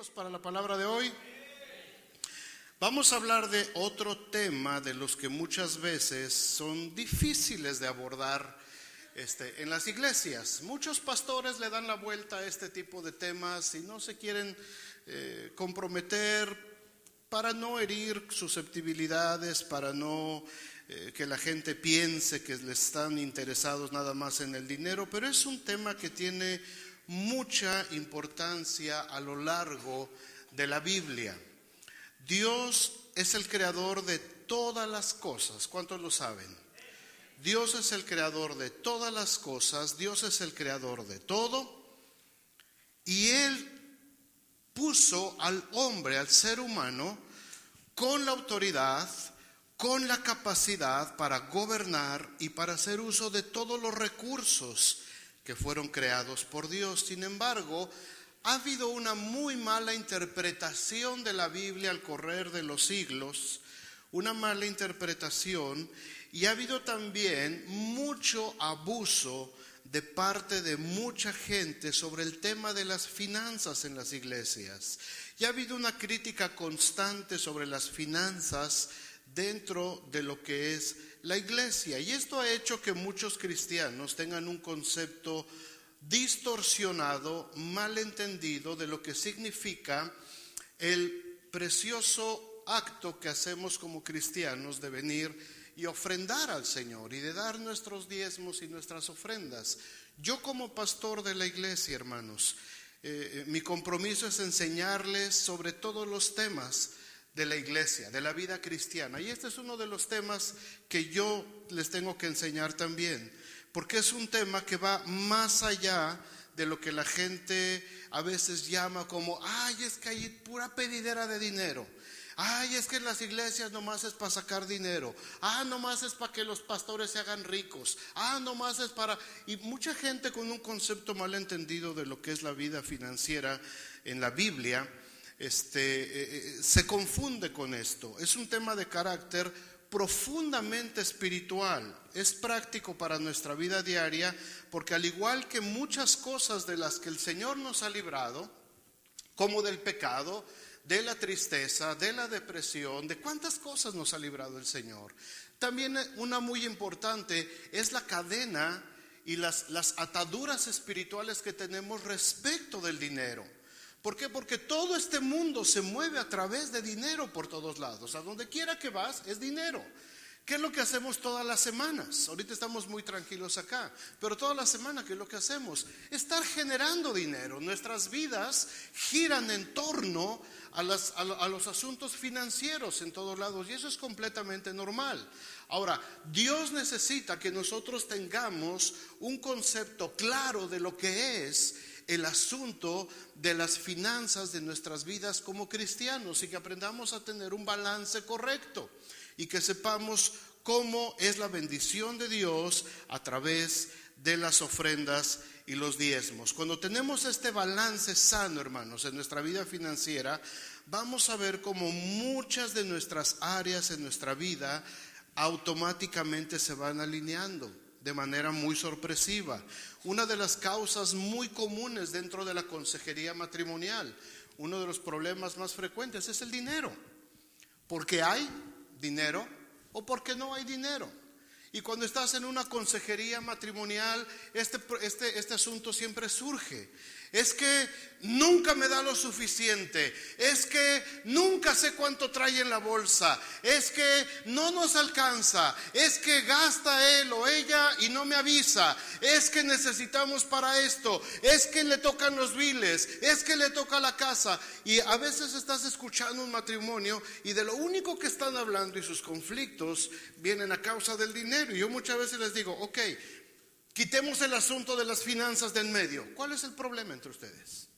listos para la palabra de hoy? Vamos a hablar de otro tema de los que muchas veces son difíciles de abordar en las iglesias. Muchos pastores le dan la vuelta a este tipo de temas y no se quieren comprometer para no herir susceptibilidades, para no que la gente piense que le están interesados nada más en el dinero, pero es un tema que tiene mucha importancia a lo largo de la Biblia. Dios es el creador de todas las cosas. ¿Cuántos lo saben? Dios es el creador de todas las cosas, Dios es el creador de todo, y Él puso al hombre, al ser humano, con la autoridad, con la capacidad para gobernar y para hacer uso de todos los recursos que fueron creados por Dios. Sin embargo, ha habido una muy mala interpretación de la Biblia al correr de los siglos, una mala interpretación, y ha habido también mucho abuso de parte de mucha gente sobre el tema de las finanzas en las iglesias. Y ha habido una crítica constante sobre las finanzas dentro de lo que es la iglesia, y esto ha hecho que muchos cristianos tengan un concepto distorsionado, malentendido de lo que significa el precioso acto que hacemos como cristianos de venir y ofrendar al Señor y de dar nuestros diezmos y nuestras ofrendas. Yo como pastor de la iglesia, hermanos, mi compromiso es enseñarles sobre todos los temas de la iglesia, de la vida cristiana, y este es uno de los temas que yo les tengo que enseñar también, porque es un tema que va más allá de lo que la gente a veces llama como, ay, es que hay pura pedidera de dinero, ay, es que en las iglesias nomás es para sacar dinero, nomás es para que los pastores se hagan ricos, nomás es para... Y mucha gente con un concepto mal entendido de lo que es la vida financiera en la Biblia, se confunde con esto. Es un tema de carácter profundamente espiritual, es práctico para nuestra vida diaria, porque al igual que muchas cosas de las que el Señor nos ha librado, como del pecado, de la tristeza, de la depresión, de cuántas cosas nos ha librado el Señor, también una muy importante es la cadena y las ataduras espirituales que tenemos respecto del dinero. ¿Por qué? Porque todo este mundo se mueve a través de dinero por todos lados. A donde quiera que vas es dinero. ¿Qué es lo que hacemos todas las semanas? Ahorita estamos muy tranquilos acá, pero toda la semana, ¿qué es lo que hacemos? Estar generando dinero. Nuestras vidas giran en torno a los asuntos financieros en todos lados, y eso es completamente normal. Ahora, Dios necesita que nosotros tengamos un concepto claro de lo que es el asunto de las finanzas de nuestras vidas como cristianos, y que aprendamos a tener un balance correcto y que sepamos cómo es la bendición de Dios a través de las ofrendas y los diezmos. Cuando tenemos este balance sano, hermanos, en nuestra vida financiera, vamos a ver cómo muchas de nuestras áreas en nuestra vida automáticamente se van alineando de manera muy sorpresiva. Una de las causas muy comunes dentro de la consejería matrimonial, uno de los problemas más frecuentes es el dinero. Porque hay dinero o porque no hay dinero. Y cuando estás en una consejería matrimonial, este asunto siempre surge. Es que nunca me da lo suficiente, es que nunca sé cuánto trae en la bolsa, es que no nos alcanza, es que gasta él o ella y no me avisa, es que necesitamos para esto, es que le tocan los biles, es que le toca la casa. Y a veces estás escuchando un matrimonio y de lo único que están hablando y sus conflictos vienen a causa del dinero. Y yo muchas veces les digo, ok, quitemos el asunto de las finanzas de en medio. ¿Cuál es el problema entre ustedes?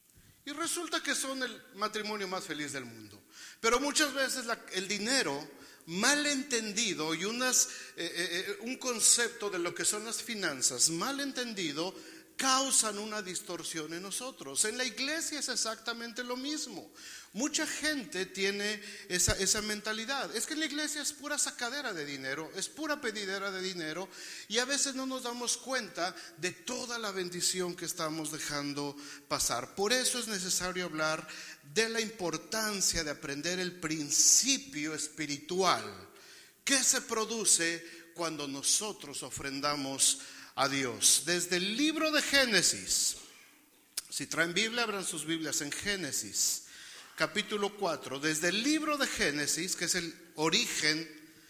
Y resulta que son el matrimonio más feliz del mundo. Pero muchas veces el dinero mal entendido y un concepto de lo que son las finanzas mal entendido causan una distorsión en nosotros. En la iglesia es exactamente lo mismo. Mucha gente tiene esa mentalidad. Es que en la iglesia es pura sacadera de dinero, es pura pedidera de dinero, y a veces no nos damos cuenta de toda la bendición que estamos dejando pasar. Por eso es necesario hablar de la importancia de aprender el principio espiritual que se produce cuando nosotros ofrendamos a Dios. Desde el libro de Génesis, si traen Biblia, abran sus Biblias en Génesis, capítulo 4. Desde el libro de Génesis, que es el origen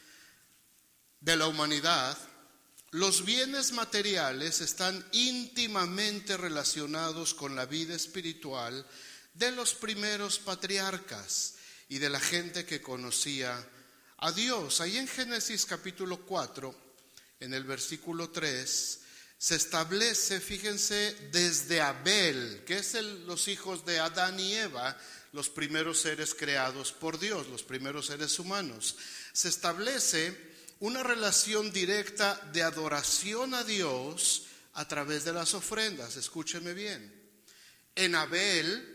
de la humanidad, los bienes materiales están íntimamente relacionados con la vida espiritual de los primeros patriarcas y de la gente que conocía a Dios. Ahí en Génesis capítulo 4, en el versículo 3, se establece, fíjense, desde Abel, que es los hijos de Adán y Eva, los primeros seres creados por Dios, los primeros seres humanos. Se establece una relación directa de adoración a Dios a través de las ofrendas. Escúchenme bien. En Abel,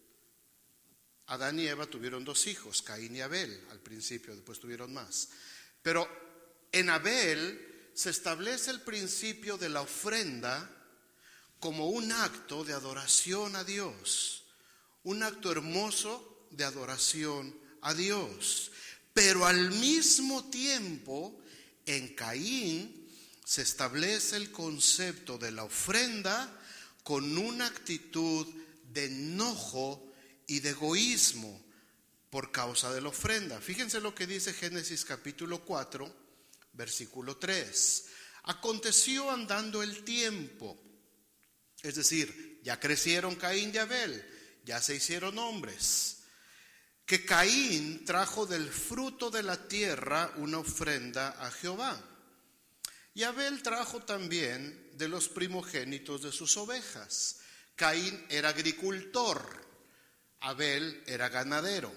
Adán y Eva tuvieron dos hijos, Caín y Abel, al principio, después tuvieron más. Pero en Abel se establece el principio de la ofrenda como un acto de adoración a Dios, un acto hermoso de adoración a Dios. Pero al mismo tiempo, en Caín se establece el concepto de la ofrenda con una actitud de enojo y de egoísmo por causa de la ofrenda. Fíjense lo que dice Génesis capítulo 4, versículo 3. Aconteció andando el tiempo, es decir, ya crecieron Caín y Abel, ya se hicieron hombres, que Caín trajo del fruto de la tierra una ofrenda a Jehová. Y Abel trajo también de los primogénitos de sus ovejas. Caín era agricultor, Abel era ganadero.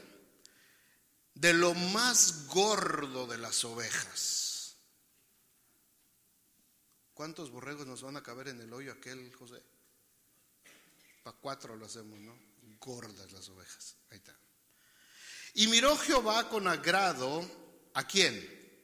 De lo más gordo de las ovejas. ¿Cuántos borregos nos van a caber en el hoyo aquel, José? Para 4 lo hacemos, ¿no? Gordas las ovejas. Ahí está. Y miró Jehová con agrado, ¿a quién?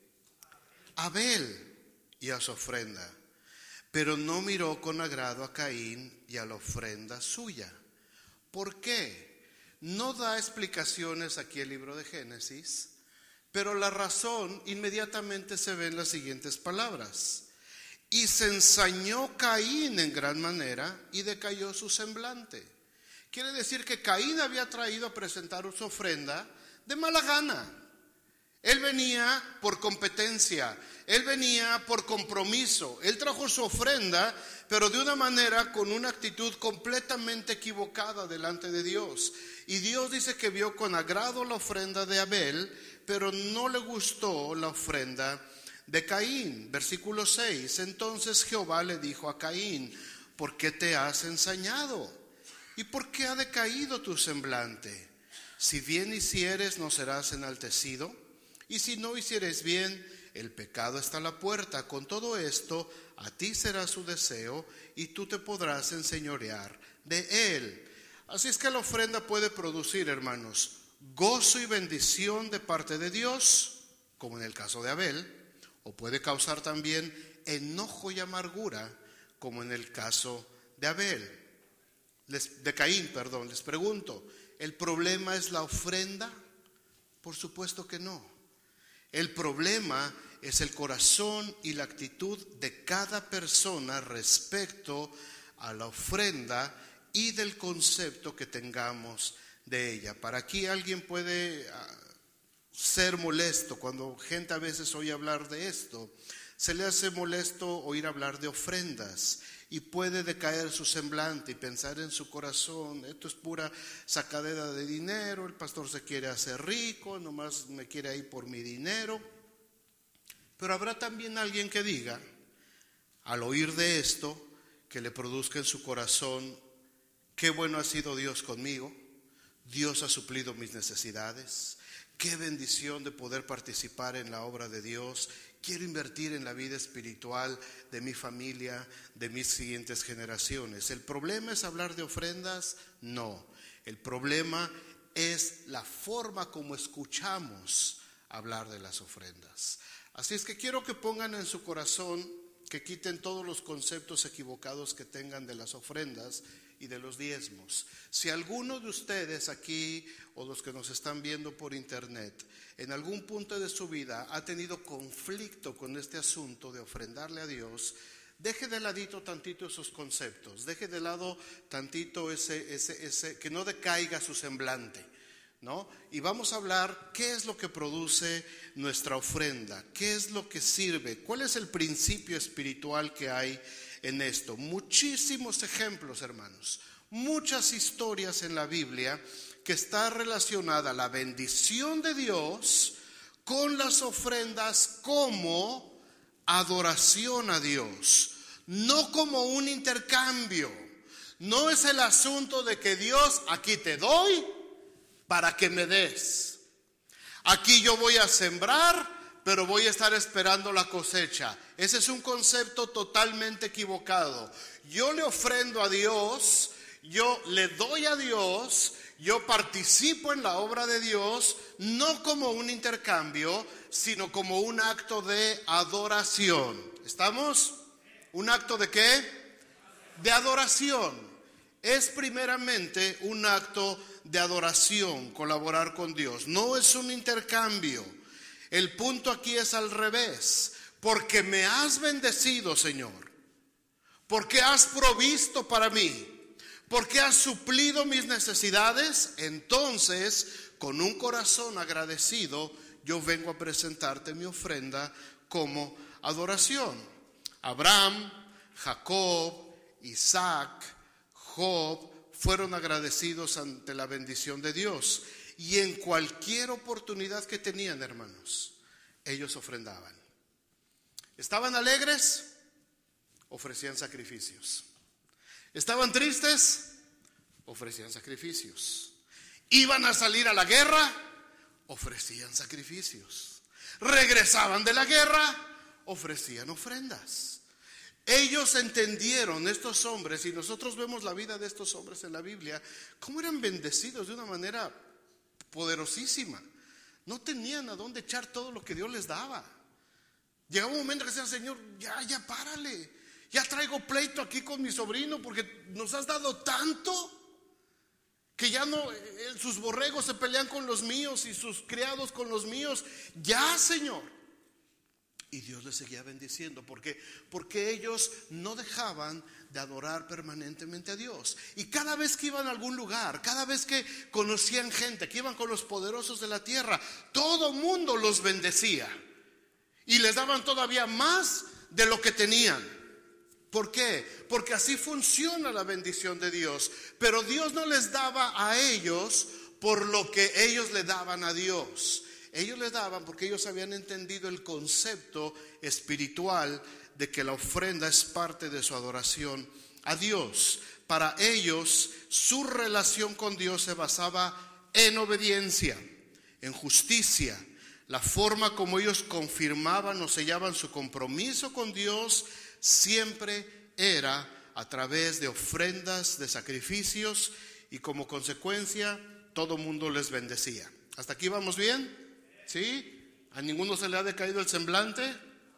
Abel y a su ofrenda. Pero no miró con agrado a Caín y a la ofrenda suya. ¿Por qué? No da explicaciones aquí el libro de Génesis, pero la razón inmediatamente se ve en las siguientes palabras. Y se ensañó Caín en gran manera y decayó su semblante. Quiere decir que Caín había traído a presentar su ofrenda de mala gana. Él venía por competencia, él venía por compromiso, él trajo su ofrenda, pero de una manera con una actitud completamente equivocada delante de Dios. Y Dios dice que vio con agrado la ofrenda de Abel, pero no le gustó la ofrenda de Caín. Versículo 6, entonces Jehová le dijo a Caín, ¿por qué te has ensañado? ¿Y por qué ha decaído tu semblante? Si bien hicieres, ¿no serás enaltecido? Y si no hicieres bien, el pecado está a la puerta. Con todo esto, a ti será su deseo y tú te podrás enseñorear de él. Así es que la ofrenda puede producir, hermanos, gozo y bendición de parte de Dios, como en el caso de Abel, o puede causar también enojo y amargura, como en el caso de Caín. Les pregunto, ¿el problema es la ofrenda? Por supuesto que no. El problema es el corazón y la actitud de cada persona respecto a la ofrenda y del concepto que tengamos de ella. Para aquí alguien puede ser molesto cuando gente a veces oye hablar de esto. Se le hace molesto oír hablar de ofrendas y puede decaer su semblante y pensar en su corazón, esto es pura sacadera de dinero, el pastor se quiere hacer rico, nomás me quiere ahí por mi dinero. Pero habrá también alguien que diga, al oír de esto, que le produzca en su corazón, qué bueno ha sido Dios conmigo. Dios ha suplido mis necesidades. Qué bendición de poder participar en la obra de Dios. Quiero invertir en la vida espiritual de mi familia, de mis siguientes generaciones. ¿El problema es hablar de ofrendas? No. El problema es la forma como escuchamos hablar de las ofrendas. Así es que quiero que pongan en su corazón, que quiten todos los conceptos equivocados que tengan de las ofrendas y de los diezmos. Si alguno de ustedes aquí o los que nos están viendo por internet en algún punto de su vida ha tenido conflicto con este asunto de ofrendarle a Dios, deje de ladito tantito esos conceptos, deje de lado tantito ese que no decaiga su semblante, ¿no? Y vamos a hablar qué es lo que produce nuestra ofrenda, qué es lo que sirve, cuál es el principio espiritual que hay en esto. Muchísimos ejemplos, hermanos, muchas historias en la Biblia que está relacionada la bendición de Dios con las ofrendas como adoración a Dios, no como un intercambio. No es el asunto de que Dios, aquí te doy para que me des. Aquí yo voy a sembrar, pero voy a estar esperando la cosecha. Ese es un concepto totalmente equivocado. Yo le ofrendo a Dios, yo le doy a Dios, yo participo en la obra de Dios, no como un intercambio, sino como un acto de adoración. ¿Estamos? ¿Un acto de qué? De adoración. Es primeramente un acto de adoración, colaborar con Dios. No es un intercambio. El punto aquí es al revés. Porque me has bendecido, Señor. Porque has provisto para mí. Porque has suplido mis necesidades. Entonces, con un corazón agradecido, yo vengo a presentarte mi ofrenda como adoración. Abraham, Jacob, Isaac, Job fueron agradecidos ante la bendición de Dios. Y en cualquier oportunidad que tenían, hermanos, ellos ofrendaban. ¿Estaban alegres? Ofrecían sacrificios. ¿Estaban tristes? Ofrecían sacrificios. ¿Iban a salir a la guerra? Ofrecían sacrificios. ¿Regresaban de la guerra? Ofrecían ofrendas. Ellos entendieron, estos hombres, y nosotros vemos la vida de estos hombres en la Biblia, cómo eran bendecidos de una manera poderosísima. No tenían a dónde echar todo lo que Dios les daba. Llegaba un momento que decían: Señor, ya párale, ya traigo pleito aquí con mi sobrino porque nos has dado tanto que ya no, sus borregos se pelean con los míos y sus criados con los míos. Ya, Señor. Y Dios les seguía bendiciendo. ¿Por qué? Porque ellos no dejaban de adorar permanentemente a Dios. Y cada vez que iban a algún lugar, cada vez que conocían gente, que iban con los poderosos de la tierra, todo mundo los bendecía. Y les daban todavía más de lo que tenían. ¿Por qué? Porque así funciona la bendición de Dios. Pero Dios no les daba a ellos por lo que ellos le daban a Dios. Ellos le daban porque ellos habían entendido el concepto espiritual de que la ofrenda es parte de su adoración a Dios. Para ellos, su relación con Dios se basaba en obediencia, en justicia. La forma como ellos confirmaban o sellaban su compromiso con Dios siempre era a través de ofrendas, de sacrificios, y como consecuencia todo mundo les bendecía. ¿Hasta aquí vamos bien? ¿Sí? ¿A ninguno se le ha decaído el semblante?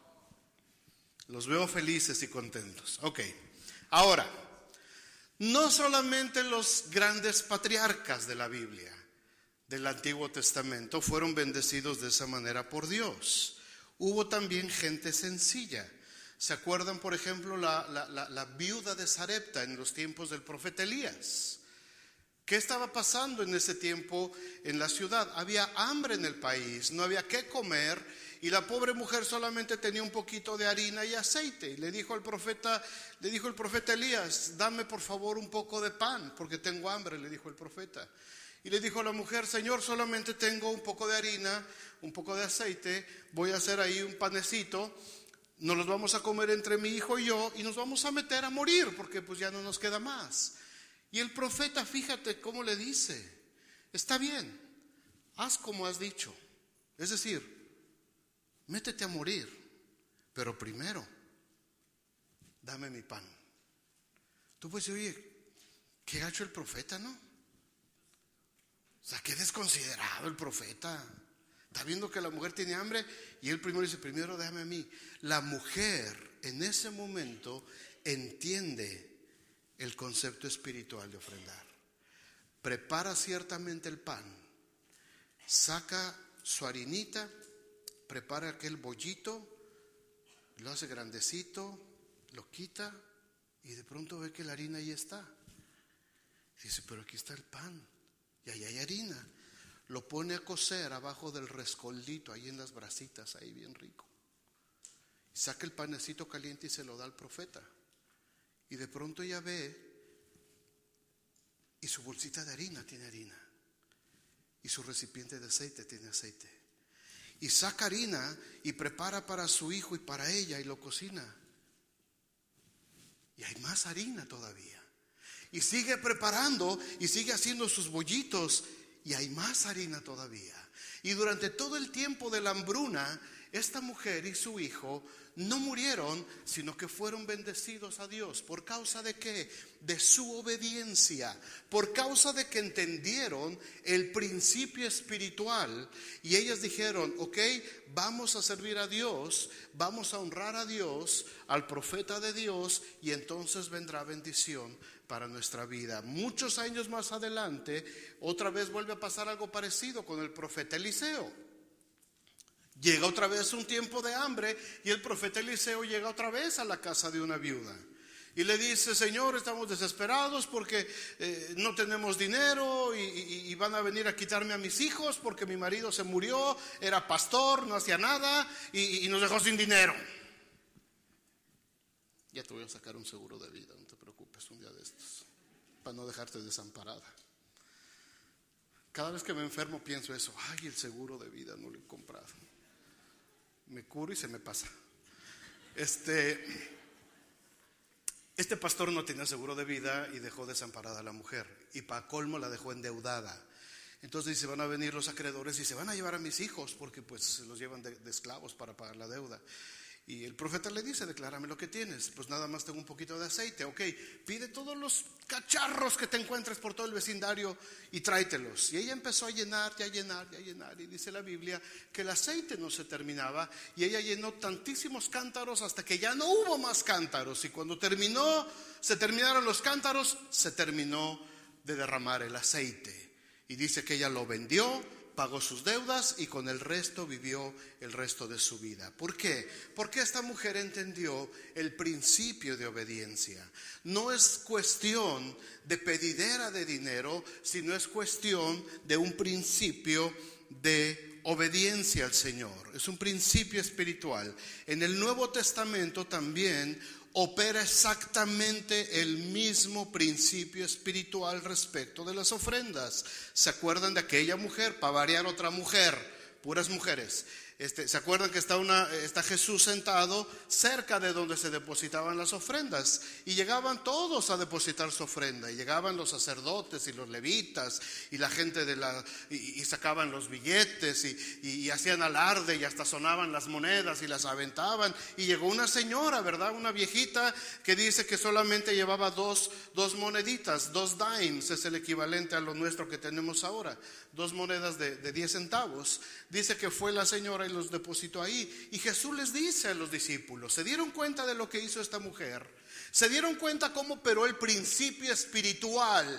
Los veo felices y contentos. Ok. Ahora, no solamente los grandes patriarcas de la Biblia, del Antiguo Testamento, fueron bendecidos de esa manera por Dios. Hubo también gente sencilla. ¿Se acuerdan, por ejemplo, la viuda de Sarepta en los tiempos del profeta Elías? ¿Qué estaba pasando en ese tiempo en la ciudad? Había hambre en el país, no había qué comer, y la pobre mujer solamente tenía un poquito de harina y aceite. Y le dijo el profeta Elías: dame por favor un poco de pan, porque tengo hambre, le dijo el profeta. Y le dijo la mujer: Señor, solamente tengo un poco de harina, un poco de aceite, voy a hacer ahí un panecito, nos los vamos a comer entre mi hijo y yo, y nos vamos a meter a morir, porque pues ya no nos queda más. Y el profeta, fíjate cómo le dice: está bien, haz como has dicho. Es decir, métete a morir, pero primero, dame mi pan. Tú puedes decir, oye, qué gacho el profeta, ¿no? O sea, qué desconsiderado el profeta. Está viendo que la mujer tiene hambre y él primero dice, primero dame a mí. La mujer en ese momento entiende el concepto espiritual de ofrendar. Prepara ciertamente el pan, saca su harinita, prepara aquel bollito, lo hace grandecito, lo quita y de pronto ve que la harina ahí está. Dice, pero aquí está el pan y ahí hay harina. Lo pone a cocer abajo del rescoldito, ahí en las brasitas, ahí bien rico. Saca el panecito caliente y se lo da al profeta. Y de pronto ya ve, y su bolsita de harina tiene harina, y su recipiente de aceite tiene aceite. Y saca harina y prepara para su hijo y para ella y lo cocina. Y hay más harina todavía. Y sigue preparando y sigue haciendo sus bollitos y hay más harina todavía. Y durante todo el tiempo de la hambruna, esta mujer y su hijo no murieron, sino que fueron bendecidos a Dios. ¿Por causa de qué? De su obediencia. Por causa de que entendieron el principio espiritual. Y ellas dijeron, ok, vamos a servir a Dios, vamos a honrar a Dios, al profeta de Dios, y entonces vendrá bendición para nuestra vida. Muchos años más adelante, otra vez vuelve a pasar algo parecido con el profeta Eliseo. Llega otra vez un tiempo de hambre y el profeta Eliseo llega otra vez a la casa de una viuda y le dice, Señor, estamos desesperados porque no tenemos dinero y van a venir a quitarme a mis hijos porque mi marido se murió, era pastor, no hacía nada y nos dejó sin dinero. Ya te voy a sacar un seguro de vida, no te preocupes, un día de estos, para no dejarte desamparada. Cada vez que me enfermo pienso eso, ay, el seguro de vida no lo he comprado. Me curo y se me pasa. Este pastor no tenía seguro de vida y dejó desamparada a la mujer. Y para colmo la dejó endeudada. Entonces dice, van a venir los acreedores y se van a llevar a mis hijos porque pues se los llevan de esclavos para pagar la deuda. Y el profeta le dice, declárame lo que tienes. Pues nada más tengo un poquito de aceite. Ok, pide todos los cacharros que te encuentres por todo el vecindario y tráetelos. Y ella empezó a llenar y a llenar y a llenar. Y dice la Biblia que el aceite no se terminaba. Y ella llenó tantísimos cántaros hasta que ya no hubo más cántaros. Y cuando se terminaron los cántaros, se terminó de derramar el aceite. Y dice que ella lo vendió, pagó sus deudas y con el resto vivió el resto de su vida. ¿Por qué? Porque esta mujer entendió el principio de obediencia. No es cuestión de pedidera de dinero, sino es cuestión de un principio de obediencia al Señor. Es un principio espiritual. En el Nuevo Testamento también opera exactamente el mismo principio espiritual respecto de las ofrendas. ¿Se acuerdan de aquella mujer? Para variar, otra mujer, puras mujeres. ¿Se acuerdan que está Jesús sentado cerca de donde se depositaban las ofrendas? Y llegaban todos a depositar su ofrenda. Y llegaban los sacerdotes y los levitas y la gente y sacaban los billetes y hacían alarde y hasta sonaban las monedas y las aventaban. Y llegó una señora, ¿verdad? Una viejita que dice que solamente llevaba dos moneditas, 2 dimes, es el equivalente a lo nuestro que tenemos ahora. 2 monedas de 10 centavos. Dice que fue la señora y los depositó ahí. Y Jesús les dice a los discípulos, ¿se dieron cuenta de lo que hizo esta mujer? ¿Se dieron cuenta cómo operó el principio espiritual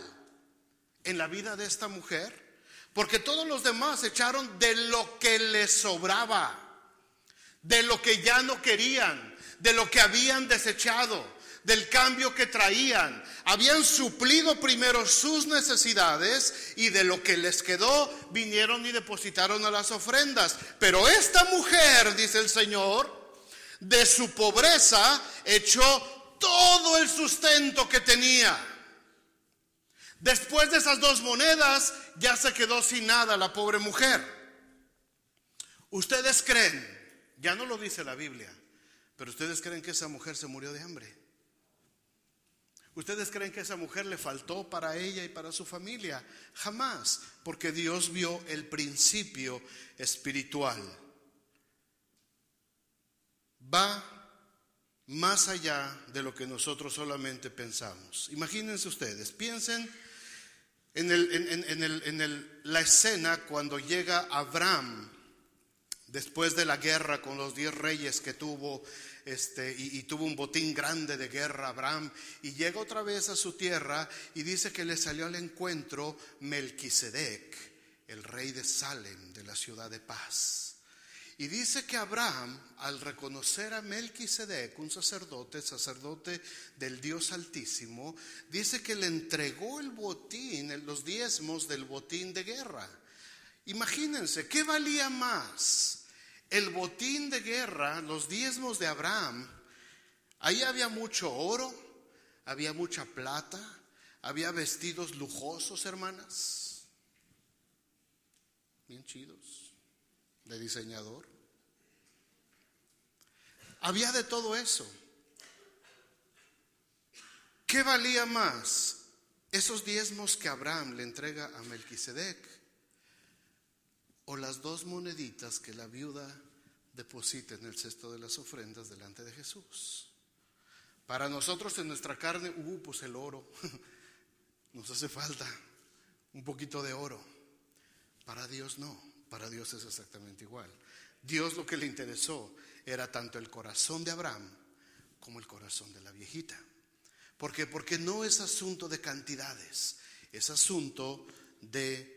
en la vida de esta mujer? Porque todos los demás echaron de lo que les sobraba, de lo que ya no querían, de lo que habían desechado, del cambio que traían. Habían suplido primero sus necesidades y de lo que les quedó vinieron y depositaron a las ofrendas. Pero esta mujer, dice el Señor, de su pobreza echó todo el sustento que tenía. Después de esas 2 monedas ya se quedó sin nada la pobre mujer. ¿Ustedes creen? Ya no lo dice la Biblia, pero ¿ustedes creen que esa mujer se murió de hambre? ¿Ustedes creen que a esa mujer le faltó para ella y para su familia? Jamás, porque Dios vio el principio espiritual. Va más allá de lo que nosotros solamente pensamos. Imagínense ustedes, piensen en la escena cuando llega Abraham después de la guerra con los 10 reyes que tuvo, y tuvo un botín grande de guerra Abraham, y llega otra vez a su tierra y dice que le salió al encuentro Melquisedec, el rey de Salem, de la ciudad de paz. Y dice que Abraham, al reconocer a Melquisedec, un sacerdote del Dios Altísimo, dice que le entregó el botín, los diezmos del botín de guerra. Imagínense, ¿qué valía más? El botín de guerra, los diezmos de Abraham. Ahí había mucho oro, había mucha plata, había vestidos lujosos, hermanas, bien chidos, de diseñador. Había de todo eso. ¿Qué valía más? Esos diezmos que Abraham le entrega a Melquisedec, o las 2 moneditas que la viuda deposita en el cesto de las ofrendas delante de Jesús. Para nosotros en nuestra carne, pues el oro, nos hace falta un poquito de oro. Para Dios no, para Dios es exactamente igual. Dios lo que le interesó era tanto el corazón de Abraham como el corazón de la viejita. ¿Por qué? Porque no es asunto de cantidades, es asunto de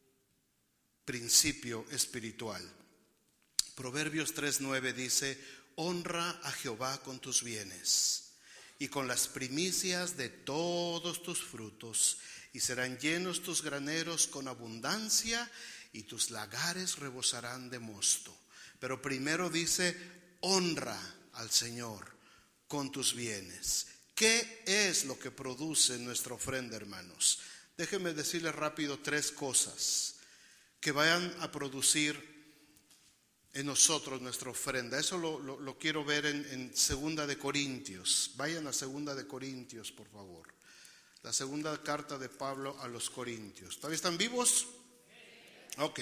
principio espiritual. Proverbios 3:9 dice: honra a Jehová con tus bienes y con las primicias de todos tus frutos, y serán llenos tus graneros con abundancia, y tus lagares rebosarán de mosto. Pero primero dice: honra al Señor con tus bienes. ¿Qué es lo que produce nuestra ofrenda, hermanos? Déjenme decirles rápido 3 cosas que vayan a producir en nosotros nuestra ofrenda. Eso lo quiero ver en 2 de Corintios. Vayan a 2 de Corintios, por favor. La segunda carta de Pablo a los Corintios. ¿Todavía están vivos? Ok.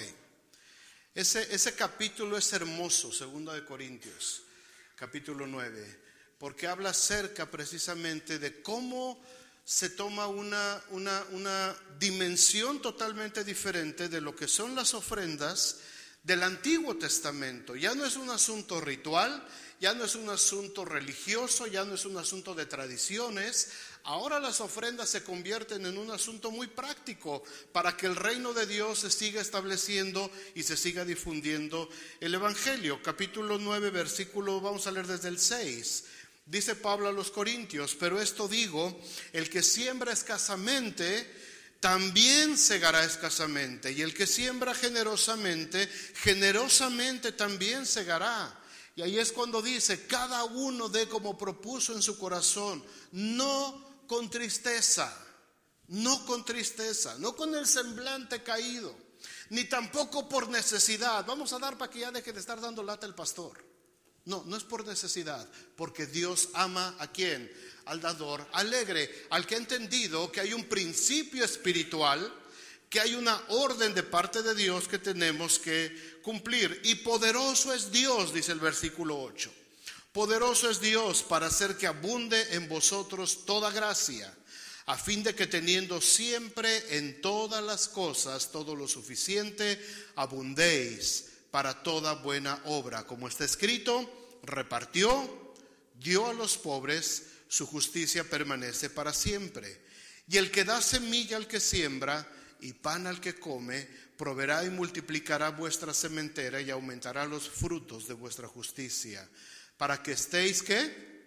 Ese capítulo es hermoso, 2 de Corintios, capítulo 9, porque habla acerca precisamente de cómo se toma una dimensión totalmente diferente de lo que son las ofrendas del Antiguo Testamento. Ya no es un asunto ritual, ya no es un asunto religioso, ya no es un asunto de tradiciones. Ahora las ofrendas se convierten en un asunto muy práctico para que el reino de Dios se siga estableciendo y se siga difundiendo el Evangelio. Capítulo 9, versículo, vamos a leer desde el 6. Dice Pablo a los Corintios: pero esto digo, el que siembra escasamente, también segará escasamente, y el que siembra generosamente, generosamente también segará. Y ahí es cuando dice: cada uno dé como propuso en su corazón, no con tristeza, no con tristeza, no con el semblante caído, ni tampoco por necesidad. Vamos a dar para que ya deje de estar dando lata el pastor. No, no es por necesidad, porque Dios ama ¿a quién? Al dador alegre, al que ha entendido que hay un principio espiritual, que hay una orden de parte de Dios que tenemos que cumplir. Y poderoso es Dios, dice el versículo 8. Poderoso es Dios para hacer que abunde en vosotros toda gracia, a fin de que teniendo siempre en todas las cosas todo lo suficiente, abundéis para toda buena obra. Como está escrito: repartió, dio a los pobres, su justicia permanece para siempre. Y el que da semilla al que siembra y pan al que come, proveerá y multiplicará vuestra sementera y aumentará los frutos de vuestra justicia, para que estéis ¿qué?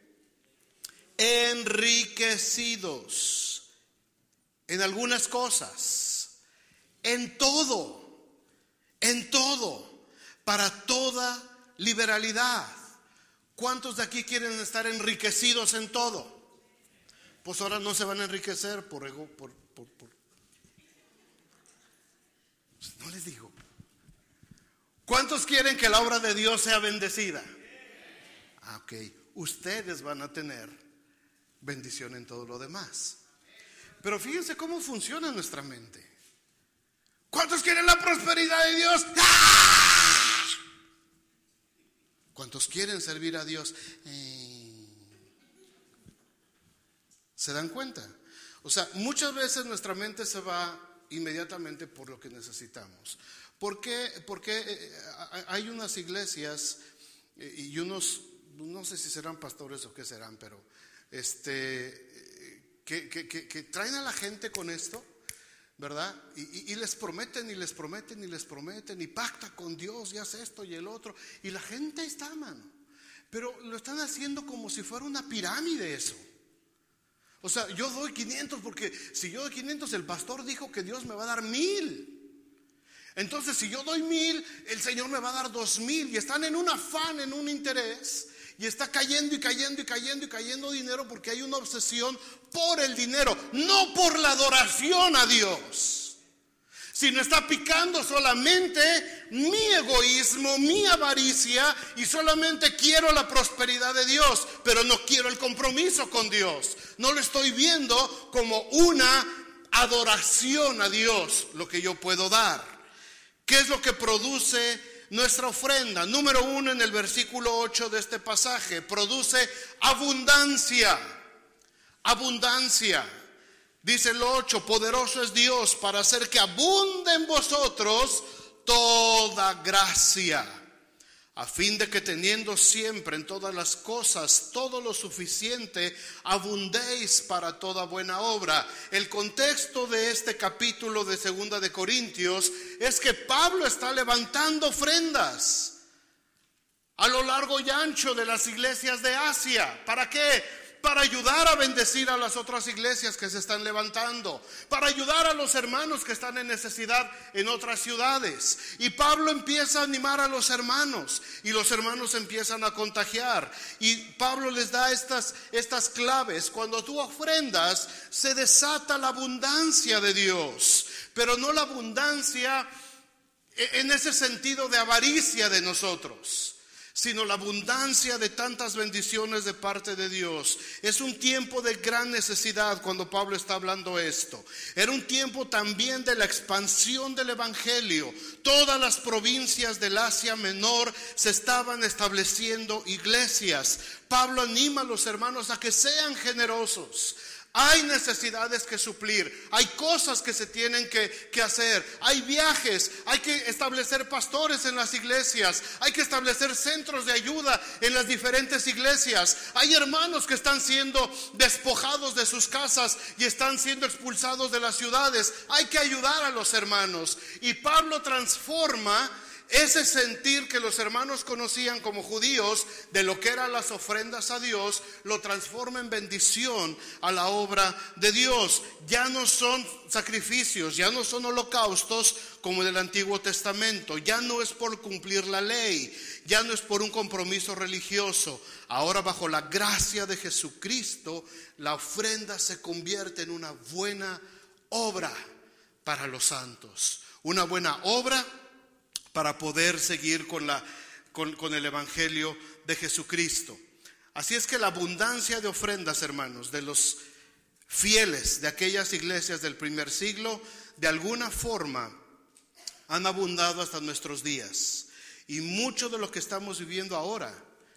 Enriquecidos en algunas cosas, en todo, para toda liberalidad. ¿Cuántos de aquí quieren estar enriquecidos en todo? Pues ahora no se van a enriquecer por ego, no les digo. ¿Cuántos quieren que la obra de Dios sea bendecida? Ok, ustedes van a tener bendición en todo lo demás. Pero fíjense cómo funciona nuestra mente. ¿Cuántos quieren la prosperidad de Dios? ¡Ah! ¿Cuántos quieren servir a Dios? ¿Se dan cuenta? O sea, muchas veces nuestra mente se va inmediatamente por lo que necesitamos. ¿Por qué? Porque hay unas iglesias y unos, no sé si serán pastores o qué serán, pero que traen a la gente con esto, ¿verdad? Y les prometen y les prometen y les prometen y pacta con Dios y hace esto y el otro, y la gente está, mano, pero lo están haciendo como si fuera una pirámide eso. O sea, yo doy 500 porque si yo doy 500 el pastor dijo que Dios me va a dar 1000. Entonces si yo doy 1000 el Señor me va a dar 2000, y están en un afán, en un interés, y está cayendo y cayendo y cayendo y cayendo dinero porque hay una obsesión por el dinero, no por la adoración a Dios, sino está picando solamente mi egoísmo, mi avaricia, y solamente quiero la prosperidad de Dios, pero no quiero el compromiso con Dios. No lo estoy viendo como una adoración a Dios lo que yo puedo dar. ¿Qué es lo que produce nuestra ofrenda? Número 1, en el versículo 8 de este pasaje, produce abundancia. Abundancia. Dice el 8, poderoso es Dios para hacer que abunde en vosotros toda gracia, a fin de que teniendo siempre en todas las cosas todo lo suficiente, abundéis para toda buena obra. El contexto de este capítulo de 2 de Corintios es que Pablo está levantando ofrendas a lo largo y ancho de las iglesias de Asia. ¿Para qué? Para ayudar a bendecir a las otras iglesias que se están levantando, para ayudar a los hermanos que están en necesidad en otras ciudades. Y Pablo empieza a animar a los hermanos, y los hermanos empiezan a contagiar, y Pablo les da estas claves. Cuando tú ofrendas, se desata la abundancia de Dios, pero no la abundancia en ese sentido de avaricia de nosotros, sino la abundancia de tantas bendiciones de parte de Dios. Es un tiempo de gran necesidad cuando Pablo está hablando esto. Era un tiempo también de la expansión del evangelio. Todas las provincias del Asia Menor se estaban estableciendo iglesias. Pablo anima a los hermanos a que sean generosos. Hay necesidades que suplir, hay cosas que se tienen que hacer, hay viajes, hay que establecer pastores en las iglesias, hay que establecer centros de ayuda en las diferentes iglesias. Hay hermanos que están siendo despojados de sus casas y están siendo expulsados de las ciudades. Hay que ayudar a los hermanos, y Pablo transforma ese sentir que los hermanos conocían como judíos de lo que eran las ofrendas a Dios, lo transforma en bendición a la obra de Dios. Ya no son sacrificios, ya no son holocaustos como en el Antiguo Testamento, ya no es por cumplir la ley, ya no es por un compromiso religioso. Ahora, bajo la gracia de Jesucristo, la ofrenda se convierte en una buena obra para los santos, una buena obra para poder seguir con el evangelio de Jesucristo. Así es que la abundancia de ofrendas, hermanos, de los fieles de aquellas iglesias del primer siglo, de alguna forma han abundado hasta nuestros días. Y mucho de lo que estamos viviendo ahora,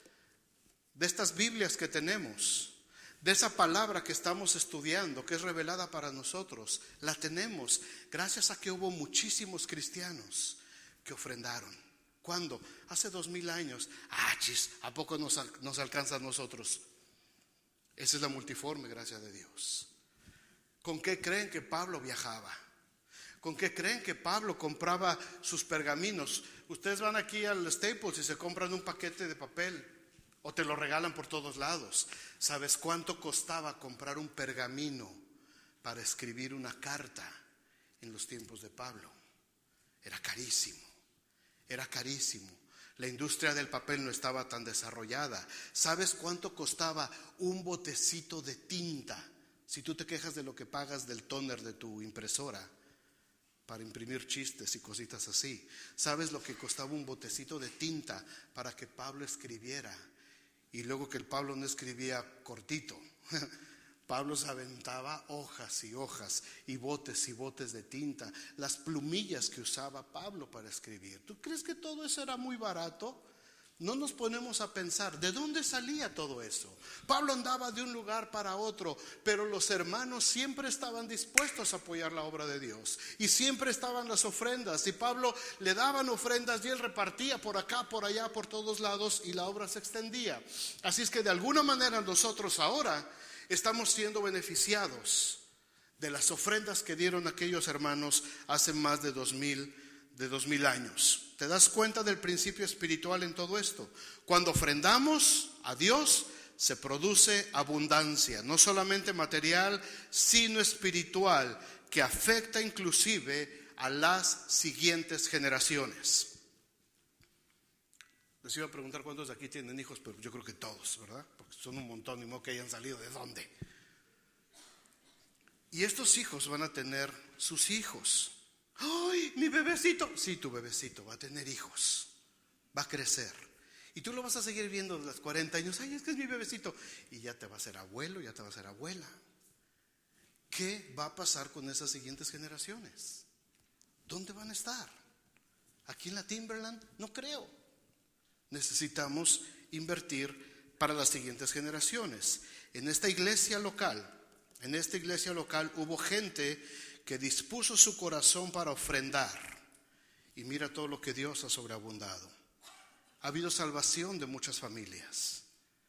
de estas Biblias que tenemos, de esa palabra que estamos estudiando, que es revelada para nosotros, la tenemos gracias a que hubo muchísimos cristianos que ofrendaron. ¿Cuándo? Hace 2000 años. ¿A poco nos alcanza a nosotros? Esa es la multiforme gracia de Dios. ¿Con qué creen que Pablo viajaba? ¿Con qué creen que Pablo compraba sus pergaminos? Ustedes van aquí al Staples y se compran un paquete de papel, o te lo regalan por todos lados. ¿Sabes cuánto costaba comprar un pergamino para escribir una carta en los tiempos de Pablo? Era carísimo. Era carísimo. La industria del papel no estaba tan desarrollada. ¿Sabes cuánto costaba un botecito de tinta? Si tú te quejas de lo que pagas del tóner de tu impresora para imprimir chistes y cositas así, ¿sabes lo que costaba un botecito de tinta para que Pablo escribiera? Y luego que el Pablo no escribía cortito, Pablo se aventaba hojas y hojas y botes de tinta, las plumillas que usaba Pablo para escribir. ¿Tú crees que todo eso era muy barato? No nos ponemos a pensar, ¿de dónde salía todo eso? Pablo andaba de un lugar para otro, pero los hermanos siempre estaban dispuestos a apoyar la obra de Dios. Y siempre estaban las ofrendas. Y Pablo le daban ofrendas y él repartía por acá, por allá, por todos lados, y la obra se extendía. Así es que de alguna manera nosotros ahora estamos siendo beneficiados de las ofrendas que dieron aquellos hermanos hace más de 2000 años. ¿Te das cuenta del principio espiritual en todo esto? Cuando ofrendamos a Dios, se produce abundancia, no solamente material, sino espiritual, que afecta inclusive a las siguientes generaciones. Les iba a preguntar cuántos de aquí tienen hijos, pero yo creo que todos, ¿verdad? Porque son un montón, y no que hayan salido de dónde. Y estos hijos van a tener sus hijos. ¡Ay, mi bebecito! Sí, tu bebecito va a tener hijos, va a crecer. Y tú lo vas a seguir viendo de los 40 años. ¡Ay, es que es mi bebecito! Y ya te va a ser abuelo, ya te va a ser abuela. ¿Qué va a pasar con esas siguientes generaciones? ¿Dónde van a estar? ¿Aquí en la Timberland? No creo. Necesitamos invertir para las siguientes generaciones. En esta iglesia local hubo gente que dispuso su corazón para ofrendar, y mira todo lo que Dios ha sobreabundado. Ha habido salvación de muchas familias.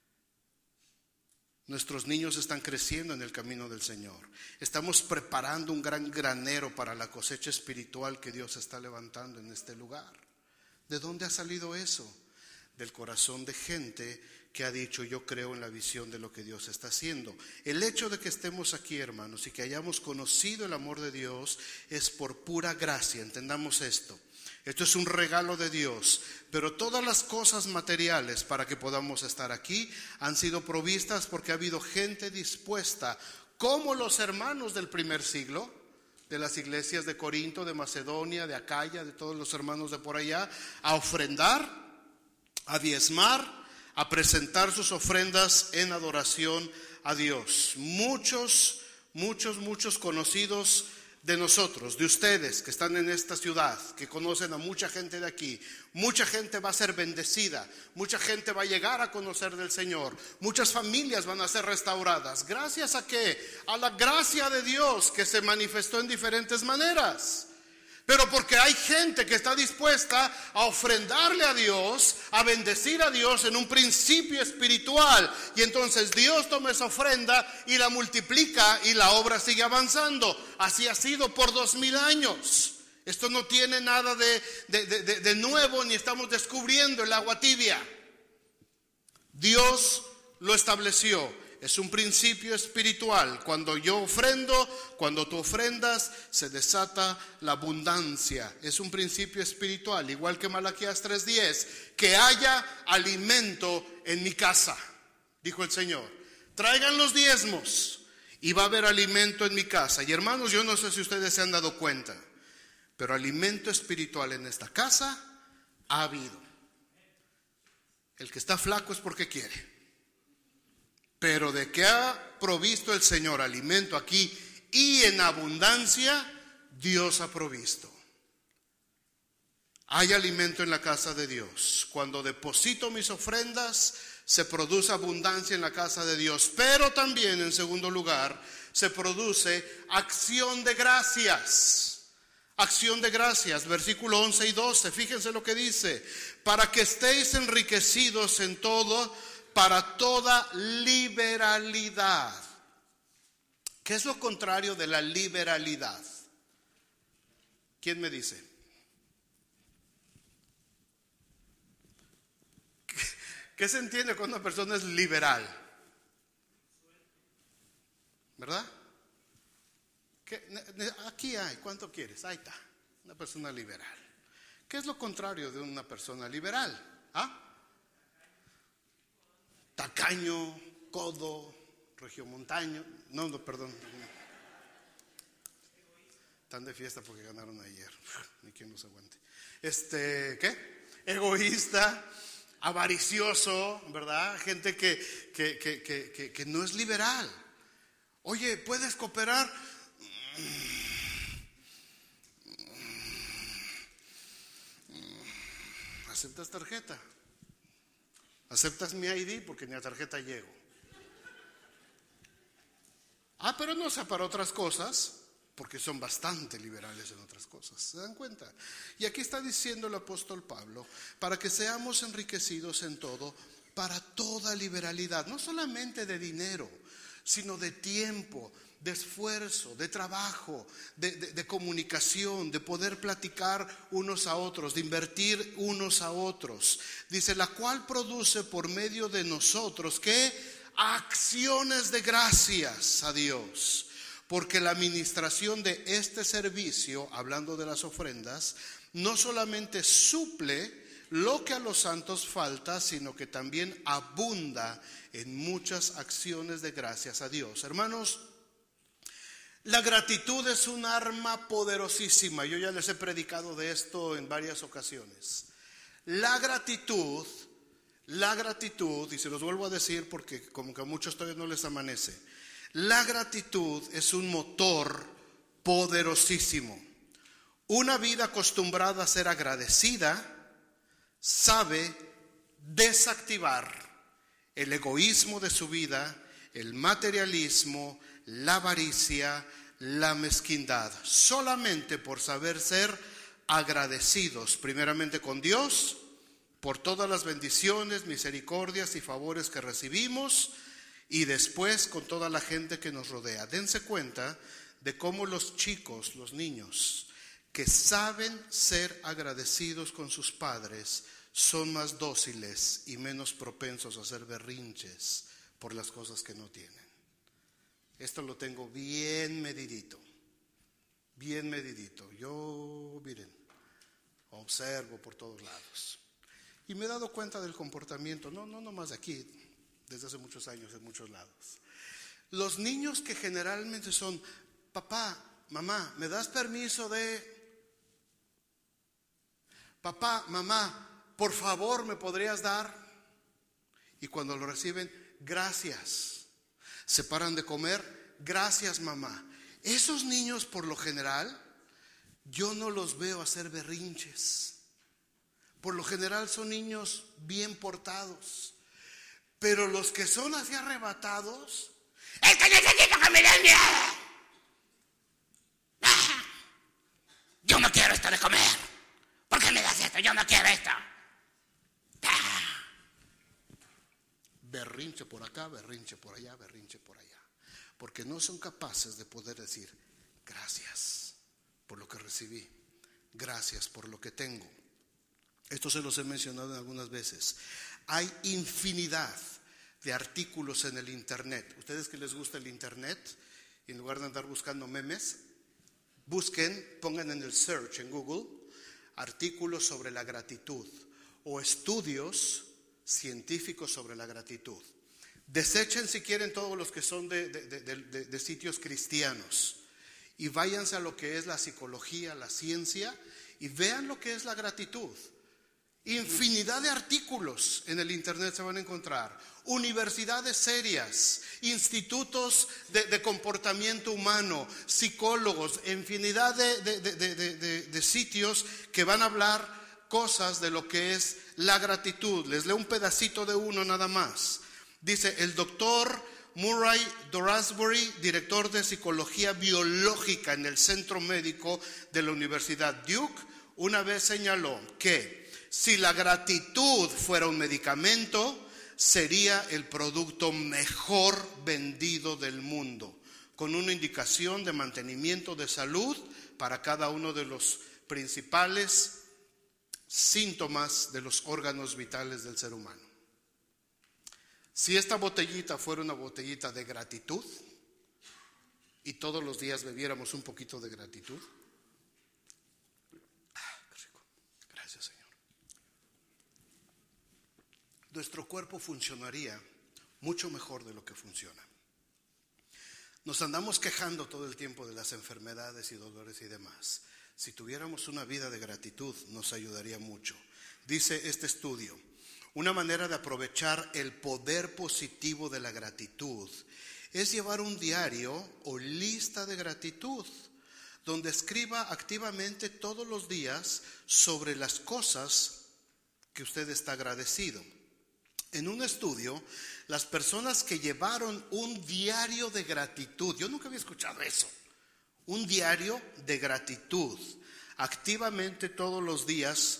Nuestros niños están creciendo en el camino del Señor. Estamos preparando un gran granero para la cosecha espiritual que Dios está levantando en este lugar. ¿De dónde ha salido eso? Del corazón de gente que ha dicho: yo creo en la visión de lo que Dios está haciendo. El hecho de que estemos aquí, hermanos, y que hayamos conocido el amor de Dios es por pura gracia. Entendamos esto. Esto es un regalo de Dios, pero todas las cosas materiales para que podamos estar aquí han sido provistas porque ha habido gente dispuesta, como los hermanos del primer siglo, de las iglesias de Corinto, de Macedonia, de Acaya, de todos los hermanos de por allá, a ofrendar, a diezmar, a presentar sus ofrendas en adoración a Dios. Muchos conocidos de nosotros, de ustedes que están en esta ciudad, que conocen a mucha gente de aquí, mucha gente va a ser bendecida, mucha gente va a llegar a conocer del Señor, muchas familias van a ser restauradas. ¿Gracias a qué? A la gracia de Dios que se manifestó en diferentes maneras. Pero porque hay gente que está dispuesta a ofrendarle a Dios, a bendecir a Dios en un principio espiritual. Y entonces Dios toma esa ofrenda y la multiplica y la obra sigue avanzando. Así ha sido por 2000 años. Esto no tiene nada de nuevo, ni estamos descubriendo el agua tibia. Dios lo estableció. Es un principio espiritual. Cuando yo ofrendo, cuando tú ofrendas, se desata la abundancia. Es un principio espiritual, igual que Malaquías 3:10, que haya alimento en mi casa, dijo el Señor. Traigan los diezmos y va a haber alimento en mi casa. Y hermanos, yo no sé si ustedes se han dado cuenta, pero alimento espiritual en esta casa ha habido. El que está flaco es porque quiere. Pero de que ha provisto el Señor alimento aquí y en abundancia, Dios ha provisto. Hay alimento en la casa de Dios. Cuando deposito mis ofrendas, se produce abundancia en la casa de Dios. Pero también, en segundo lugar, se produce acción de gracias. Acción de gracias, versículo 11 y 12. Fíjense lo que dice: para que estéis enriquecidos en todo, para toda liberalidad. ¿Qué es lo contrario de la liberalidad? ¿Quién me dice? ¿Qué se entiende cuando una persona es liberal? ¿Verdad? Aquí hay, ¿cuánto quieres? Ahí está, una persona liberal. ¿Qué es lo contrario de una persona liberal? ¿Ah? Tacaño, codo, regiomontaño. No, perdón. Están de fiesta porque ganaron ayer. Ni quien los aguante. ¿Qué? Egoísta, avaricioso, ¿verdad? Gente que no es liberal. Oye, ¿puedes cooperar? ¿Aceptas tarjeta? ¿Aceptas mi ID? Porque ni a tarjeta llego. Pero no sea para otras cosas, porque son bastante liberales en otras cosas. ¿Se dan cuenta? Y aquí está diciendo el apóstol Pablo, para que seamos enriquecidos en todo, para toda liberalidad, no solamente de dinero, sino de tiempo, de esfuerzo, de trabajo, de comunicación, de poder platicar unos a otros, de invertir unos a otros. Dice, la cual produce por medio de nosotros, ¿qué? Acciones de gracias a Dios. Porque la administración de este servicio, hablando de las ofrendas, no solamente suple lo que a los santos falta, sino que también abunda en muchas acciones de gracias a Dios. Hermanos, la gratitud es un arma poderosísima. Yo ya les he predicado de esto en varias ocasiones. La gratitud, y se los vuelvo a decir porque como que a muchos todavía no les amanece, la gratitud es un motor poderosísimo. Una vida acostumbrada a ser agradecida sabe desactivar el egoísmo de su vida, el materialismo, la avaricia, la mezquindad, solamente por saber ser agradecidos, primeramente con Dios, por todas las bendiciones, misericordias y favores que recibimos, y después con toda la gente que nos rodea. Dense cuenta de cómo los chicos, los niños, que saben ser agradecidos con sus padres, son más dóciles y menos propensos a hacer berrinches por las cosas que no tienen. Esto lo tengo bien medidito, bien medidito. Yo, miren, observo por todos lados. Y me he dado cuenta del comportamiento, no nomás de aquí, desde hace muchos años en muchos lados. Los niños que generalmente son, papá, mamá, ¿me das permiso de? Papá, mamá, por favor, ¿me podrías dar? Y cuando lo reciben, gracias. Se paran de comer, gracias, mamá. Esos niños, por lo general, yo no los veo hacer berrinches. Por lo general son niños bien portados. Pero los que son así arrebatados, es que necesito que me den miedo. Yo no quiero esto de comer. ¿Por qué me das esto? Yo no quiero esto. Berrinche por acá, berrinche por allá, berrinche por allá. Porque no son capaces de poder decir gracias por lo que recibí, gracias por lo que tengo. Esto se los he mencionado algunas veces. Hay infinidad de artículos en el internet. Ustedes que les gusta el internet, en lugar de andar buscando memes, busquen, pongan en el search en Google artículos sobre la gratitud o estudios científicos sobre la gratitud. Desechen si quieren todos los que son de sitios cristianos y váyanse a lo que es la psicología, la ciencia, y vean lo que es la gratitud. Infinidad de artículos en el internet se van a encontrar, universidades serias, institutos de comportamiento humano, psicólogos, infinidad de sitios que van a hablar cosas de lo que es la gratitud. Les leo un pedacito de uno nada más. Dice el doctor Murray Dorasbury, director de psicología biológica en el centro médico de la Universidad Duke, una vez señaló que si la gratitud fuera un medicamento, sería el producto mejor vendido del mundo, con una indicación de mantenimiento de salud para cada uno de los principales síntomas de los órganos vitales del ser humano. Si esta botellita fuera una botellita de gratitud y todos los días bebiéramos un poquito de gratitud, qué rico, gracias Señor, nuestro cuerpo funcionaría mucho mejor de lo que funciona. Nos andamos quejando todo el tiempo de las enfermedades y dolores y demás. Si tuviéramos una vida de gratitud, nos ayudaría mucho. Dice este estudio, una manera de aprovechar el poder positivo de la gratitud es llevar un diario o lista de gratitud, donde escriba activamente todos los días sobre las cosas que usted está agradecido. En un estudio, las personas que llevaron un diario de gratitud, yo nunca había escuchado eso, un diario de gratitud, activamente todos los días,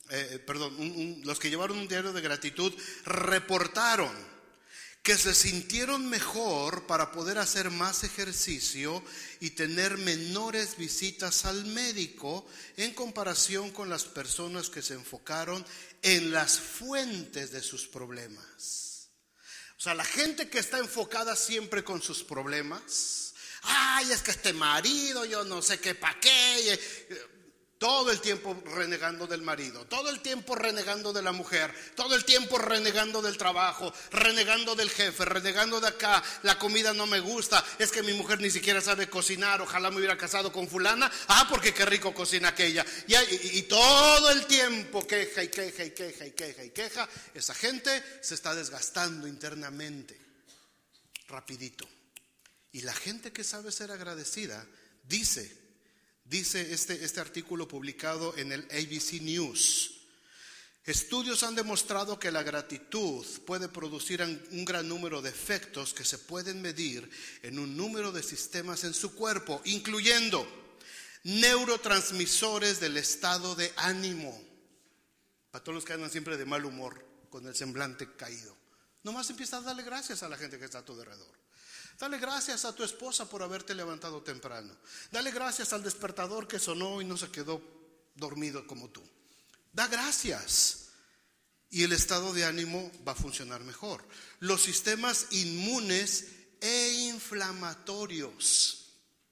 los que llevaron un diario de gratitud reportaron que se sintieron mejor para poder hacer más ejercicio y tener menores visitas al médico en comparación con las personas que se enfocaron en las fuentes de sus problemas. O sea, la gente que está enfocada siempre con sus problemas, ay, es que este marido, yo no sé qué pa' qué, todo el tiempo renegando del marido, todo el tiempo renegando de la mujer, todo el tiempo renegando del trabajo, renegando del jefe, renegando de acá, la comida no me gusta, es que mi mujer ni siquiera sabe cocinar, ojalá me hubiera casado con fulana, porque qué rico cocina aquella, y todo el tiempo queja y queja y queja y queja y queja. Esa gente se está desgastando internamente, rapidito. Y la gente que sabe ser agradecida dice este artículo publicado en el ABC News: estudios han demostrado que la gratitud puede producir un gran número de efectos que se pueden medir en un número de sistemas en su cuerpo, incluyendo neurotransmisores del estado de ánimo. Para todos los que andan siempre de mal humor, con el semblante caído, nomás empieza a darle gracias a la gente que está a tu alrededor. Dale gracias a tu esposa por haberte levantado temprano. Dale gracias al despertador que sonó y no se quedó dormido como tú. Da gracias y el estado de ánimo va a funcionar mejor. Los sistemas inmunes e inflamatorios,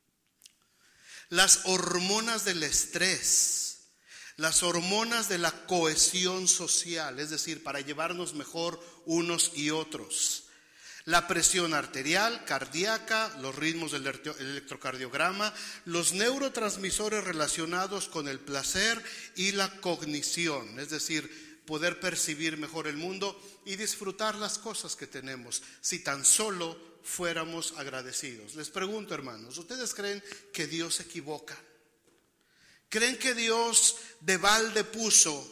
las hormonas del estrés, las hormonas de la cohesión social, es decir, para llevarnos mejor unos y otros. La presión arterial, cardíaca, los ritmos del electrocardiograma, los neurotransmisores relacionados con el placer y la cognición, es decir, poder percibir mejor el mundo y disfrutar las cosas que tenemos, si tan solo fuéramos agradecidos. Les pregunto, hermanos, ¿ustedes creen que Dios se equivoca? ¿Creen que Dios de balde puso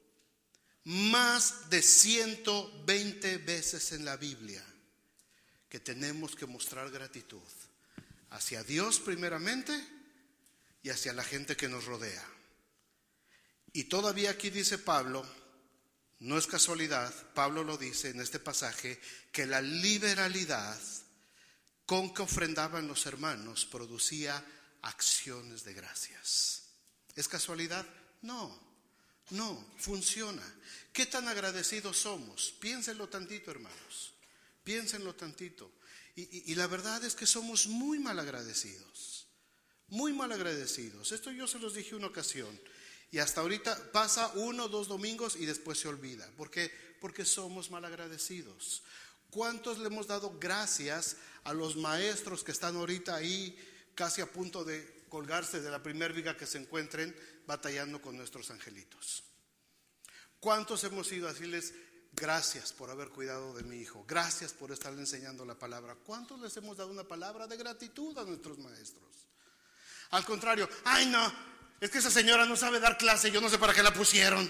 más de 120 veces en la Biblia que tenemos que mostrar gratitud hacia Dios primeramente y hacia la gente que nos rodea? Y todavía aquí dice Pablo, no es casualidad, Pablo lo dice en este pasaje, que la liberalidad con que ofrendaban los hermanos producía acciones de gracias. ¿Es casualidad? No, funciona. ¿Qué tan agradecidos somos? Piénsenlo tantito, hermanos. Piénsenlo tantito. Y la verdad es que somos muy mal agradecidos. Muy mal agradecidos. Esto yo se los dije una ocasión. Y hasta ahorita pasa 1 o 2 domingos y después se olvida. ¿Por qué? Porque somos mal agradecidos. ¿Cuántos le hemos dado gracias a los maestros que están ahorita ahí casi a punto de colgarse de la primer viga que se encuentren, batallando con nuestros angelitos? ¿Cuántos hemos ido a decirles: gracias por haber cuidado de mi hijo, gracias por estarle enseñando la palabra? ¿Cuántos les hemos dado una palabra de gratitud a nuestros maestros? Al contrario, ay no, es que esa señora no sabe dar clase, yo no sé para qué la pusieron.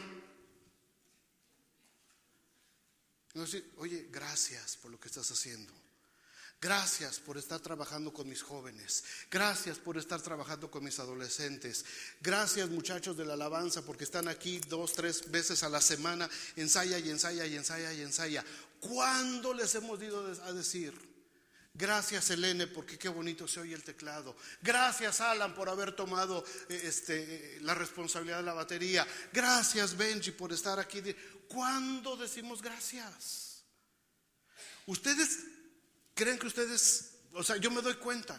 Entonces, oye, gracias por lo que estás haciendo. Gracias por estar trabajando con mis jóvenes. Gracias por estar trabajando con mis adolescentes. Gracias, muchachos de la alabanza, porque están aquí 2, 3 veces a la semana. Ensaya y ensaya y ensaya y ensaya. ¿Cuándo les hemos ido a decir: gracias, Elene, porque qué bonito se oye el teclado? Gracias, Alan, por haber tomado la responsabilidad de la batería. Gracias, Benji, por estar aquí. ¿Cuándo decimos gracias? Ustedes creen que yo me doy cuenta.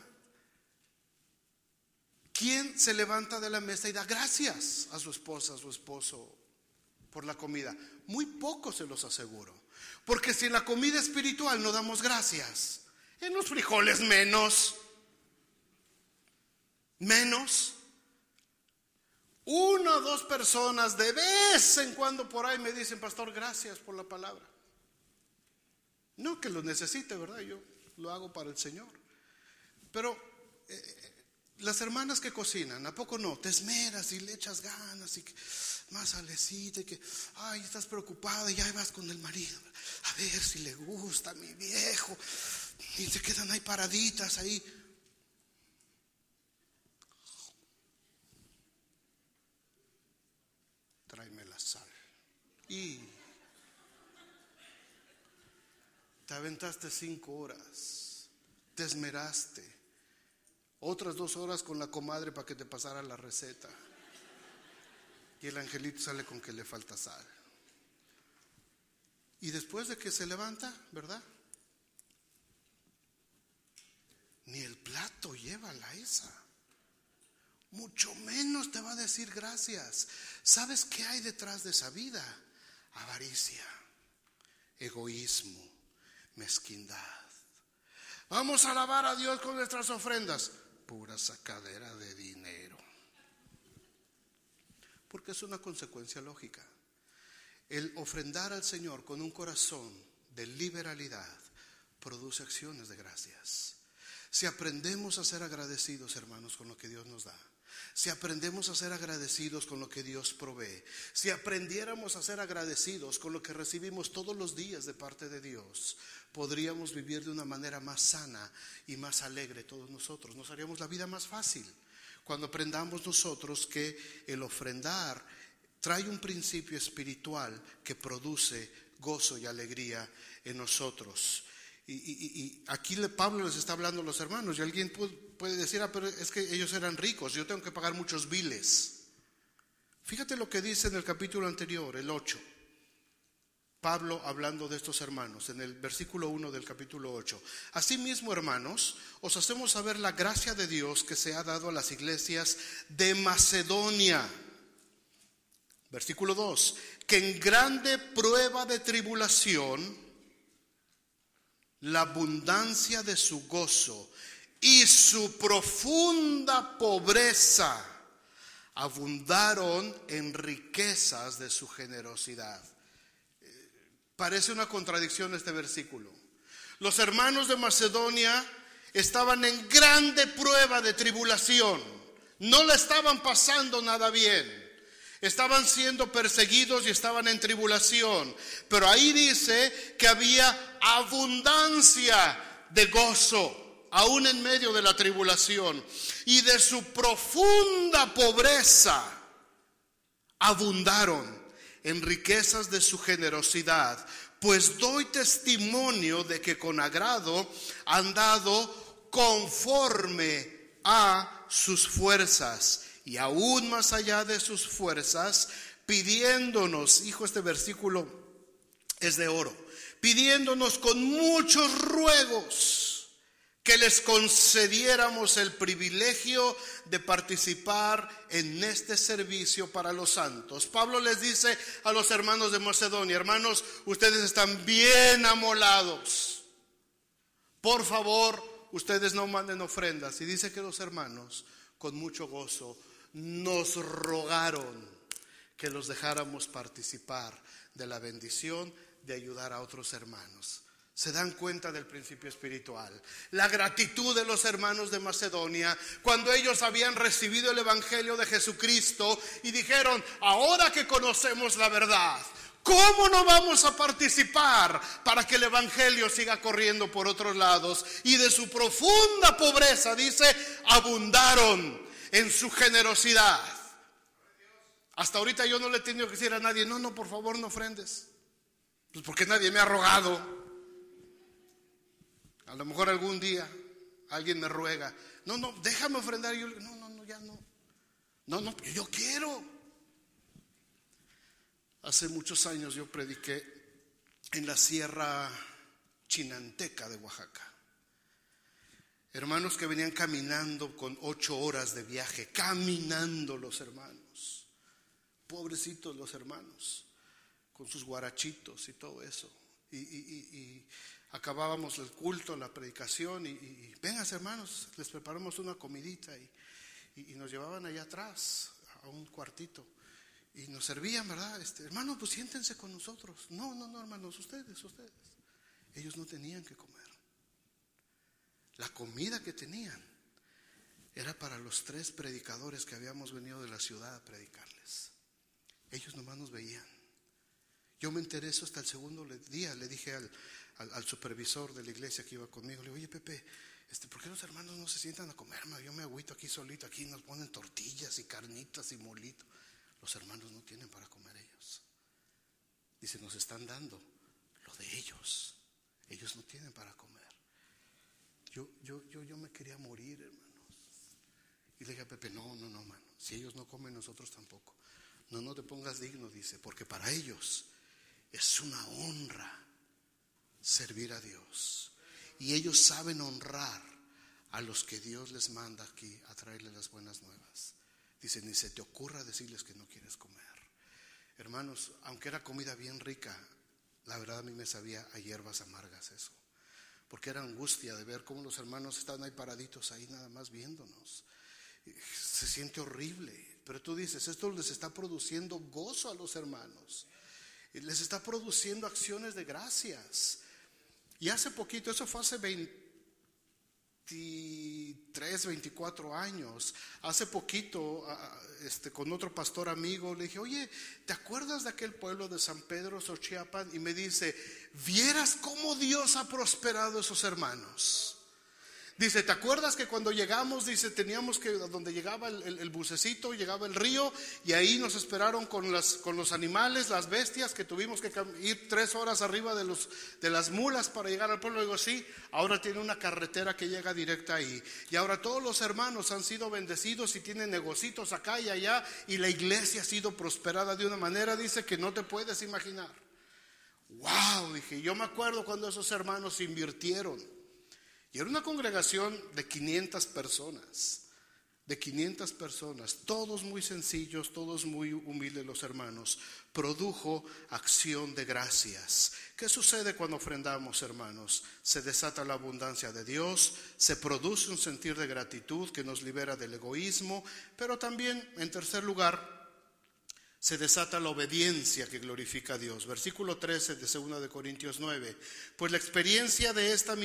¿Quién se levanta de la mesa y da gracias a su esposa, a su esposo por la comida? Muy pocos, se los aseguro. Porque si en la comida espiritual no damos gracias, en los frijoles menos. 1 o 2 personas de vez en cuando por ahí me dicen: pastor, gracias por la palabra. No que lo necesite, ¿verdad? Yo lo hago para el Señor. Pero las hermanas que cocinan, ¿a poco no? Te esmeras y le echas ganas y que más salecita y que, ay, estás preocupada y ya vas con el marido a ver si le gusta a mi viejo, y se quedan ahí paraditas ahí. Tráeme la sal. Y te aventaste 5 horas, te esmeraste, otras 2 horas con la comadre para que te pasara la receta, y el angelito sale con que le falta sal. Y después de que se levanta, ¿verdad? Ni el plato lleva la esa. Mucho menos te va a decir gracias. ¿Sabes qué hay detrás de esa vida? Avaricia, egoísmo, mezquindad. Vamos a alabar a Dios con nuestras ofrendas. Pura sacadera de dinero. Porque es una consecuencia lógica. El ofrendar al Señor con un corazón de liberalidad produce acciones de gracias. Si aprendemos a ser agradecidos, hermanos, con lo que Dios nos da, si aprendemos a ser agradecidos con lo que Dios provee, si aprendiéramos a ser agradecidos con lo que recibimos todos los días de parte de Dios, podríamos vivir de una manera más sana y más alegre todos nosotros. Nos haríamos la vida más fácil cuando aprendamos nosotros que el ofrendar trae un principio espiritual que produce gozo y alegría en nosotros. Y aquí Pablo les está hablando a los hermanos, y alguien puede decir, pero es que ellos eran ricos, yo tengo que pagar muchos biles. Fíjate lo que dice en el capítulo anterior, el 8, Pablo hablando de estos hermanos, en el versículo 1 del capítulo 8. Asimismo, hermanos, os hacemos saber la gracia de Dios que se ha dado a las iglesias de Macedonia. Versículo 2, que en grande prueba de tribulación, la abundancia de su gozo y su profunda pobreza abundaron en riquezas de su generosidad. Parece una contradicción este versículo. Los hermanos de Macedonia estaban en grande prueba de tribulación, no la estaban pasando nada bien. Estaban siendo perseguidos y estaban en tribulación. Pero ahí dice que había abundancia de gozo, aún en medio de la tribulación. Y de su profunda pobreza abundaron en riquezas de su generosidad. Pues doy testimonio de que con agrado han dado conforme a sus fuerzas. Y aún más allá de sus fuerzas, pidiéndonos, hijo, este versículo es de oro, pidiéndonos con muchos ruegos que les concediéramos el privilegio de participar en este servicio para los santos. Pablo les dice a los hermanos de Macedonia, hermanos, ustedes están bien amolados. Por favor, ustedes no manden ofrendas. Y dice que los hermanos, con mucho gozo, nos rogaron que los dejáramos participar de la bendición de ayudar a otros hermanos. Se dan cuenta del principio espiritual, la gratitud de los hermanos de Macedonia cuando ellos habían recibido el evangelio de Jesucristo y dijeron, ahora que conocemos la verdad, ¿cómo no vamos a participar para que el evangelio siga corriendo por otros lados? Y de su profunda pobreza, dice, abundaron en su generosidad. Hasta ahorita yo no le he tenido que decir a nadie, no, por favor no ofrendes. Pues porque nadie me ha rogado. A lo mejor algún día alguien me ruega, no, déjame ofrendar. Y yo le digo, no, ya no. No, yo quiero. Hace muchos años yo prediqué en la Sierra Chinanteca de Oaxaca. Hermanos que venían caminando con 8 horas de viaje, caminando los hermanos. Pobrecitos los hermanos, con sus guarachitos y todo eso. Y acabábamos el culto, la predicación y vengan hermanos, les preparamos una comidita y nos llevaban allá atrás a un cuartito y nos servían, ¿verdad? Hermanos, pues siéntense con nosotros. No, hermanos, ustedes. Ellos no tenían que comer. La comida que tenían era para los 3 predicadores que habíamos venido de la ciudad a predicarles. Ellos nomás nos veían. Yo me enteré eso hasta el segundo día. Le dije al supervisor de la iglesia que iba conmigo, le digo, oye Pepe, ¿por qué los hermanos no se sientan a comer? Yo me agüito aquí solito, aquí nos ponen tortillas y carnitas y molito. Los hermanos no tienen para comer ellos. Dice, nos están dando lo de ellos. Ellos no tienen para comer. Yo me quería morir, hermanos. Y le dije a Pepe, no, mano. Si ellos no comen, nosotros tampoco. No te pongas digno, dice, porque para ellos es una honra servir a Dios. Y ellos saben honrar a los que Dios les manda aquí a traerles las buenas nuevas. Dice, ni se te ocurra decirles que no quieres comer. Hermanos, aunque era comida bien rica, la verdad a mí me sabía a hierbas amargas eso. Porque era angustia de ver cómo los hermanos estaban ahí paraditos ahí nada más viéndonos. Se siente horrible. Pero tú dices, esto les está produciendo gozo a los hermanos. Les está produciendo acciones de gracias. Y hace poquito, eso fue hace 23, 24 años. Hace poquito, con otro pastor amigo, le dije, oye, ¿te acuerdas de aquel pueblo de San Pedro, Xochiapan? Y me dice, ¿vieras cómo Dios ha prosperado a esos hermanos? Dice, ¿te acuerdas que cuando llegamos, dice, teníamos que, donde llegaba el bucecito, llegaba el río, y ahí nos esperaron con los animales, las bestias, que tuvimos que ir 3 horas arriba de las mulas para llegar al pueblo? Digo, sí, ahora tiene una carretera que llega directa ahí. Y ahora todos los hermanos han sido bendecidos y tienen negocios acá y allá, y la iglesia ha sido prosperada de una manera, dice, que no te puedes imaginar. Wow, dije, yo me acuerdo cuando esos hermanos invirtieron. Y era una congregación de 500 personas, todos muy sencillos, todos muy humildes los hermanos. Produjo acción de gracias. ¿Qué sucede cuando ofrendamos, hermanos? Se desata la abundancia de Dios, se produce un sentir de gratitud que nos libera del egoísmo, pero también, en tercer lugar, se desata la obediencia que glorifica a Dios. Versículo 13 de 2 de Corintios 9. Pues por la experiencia de esta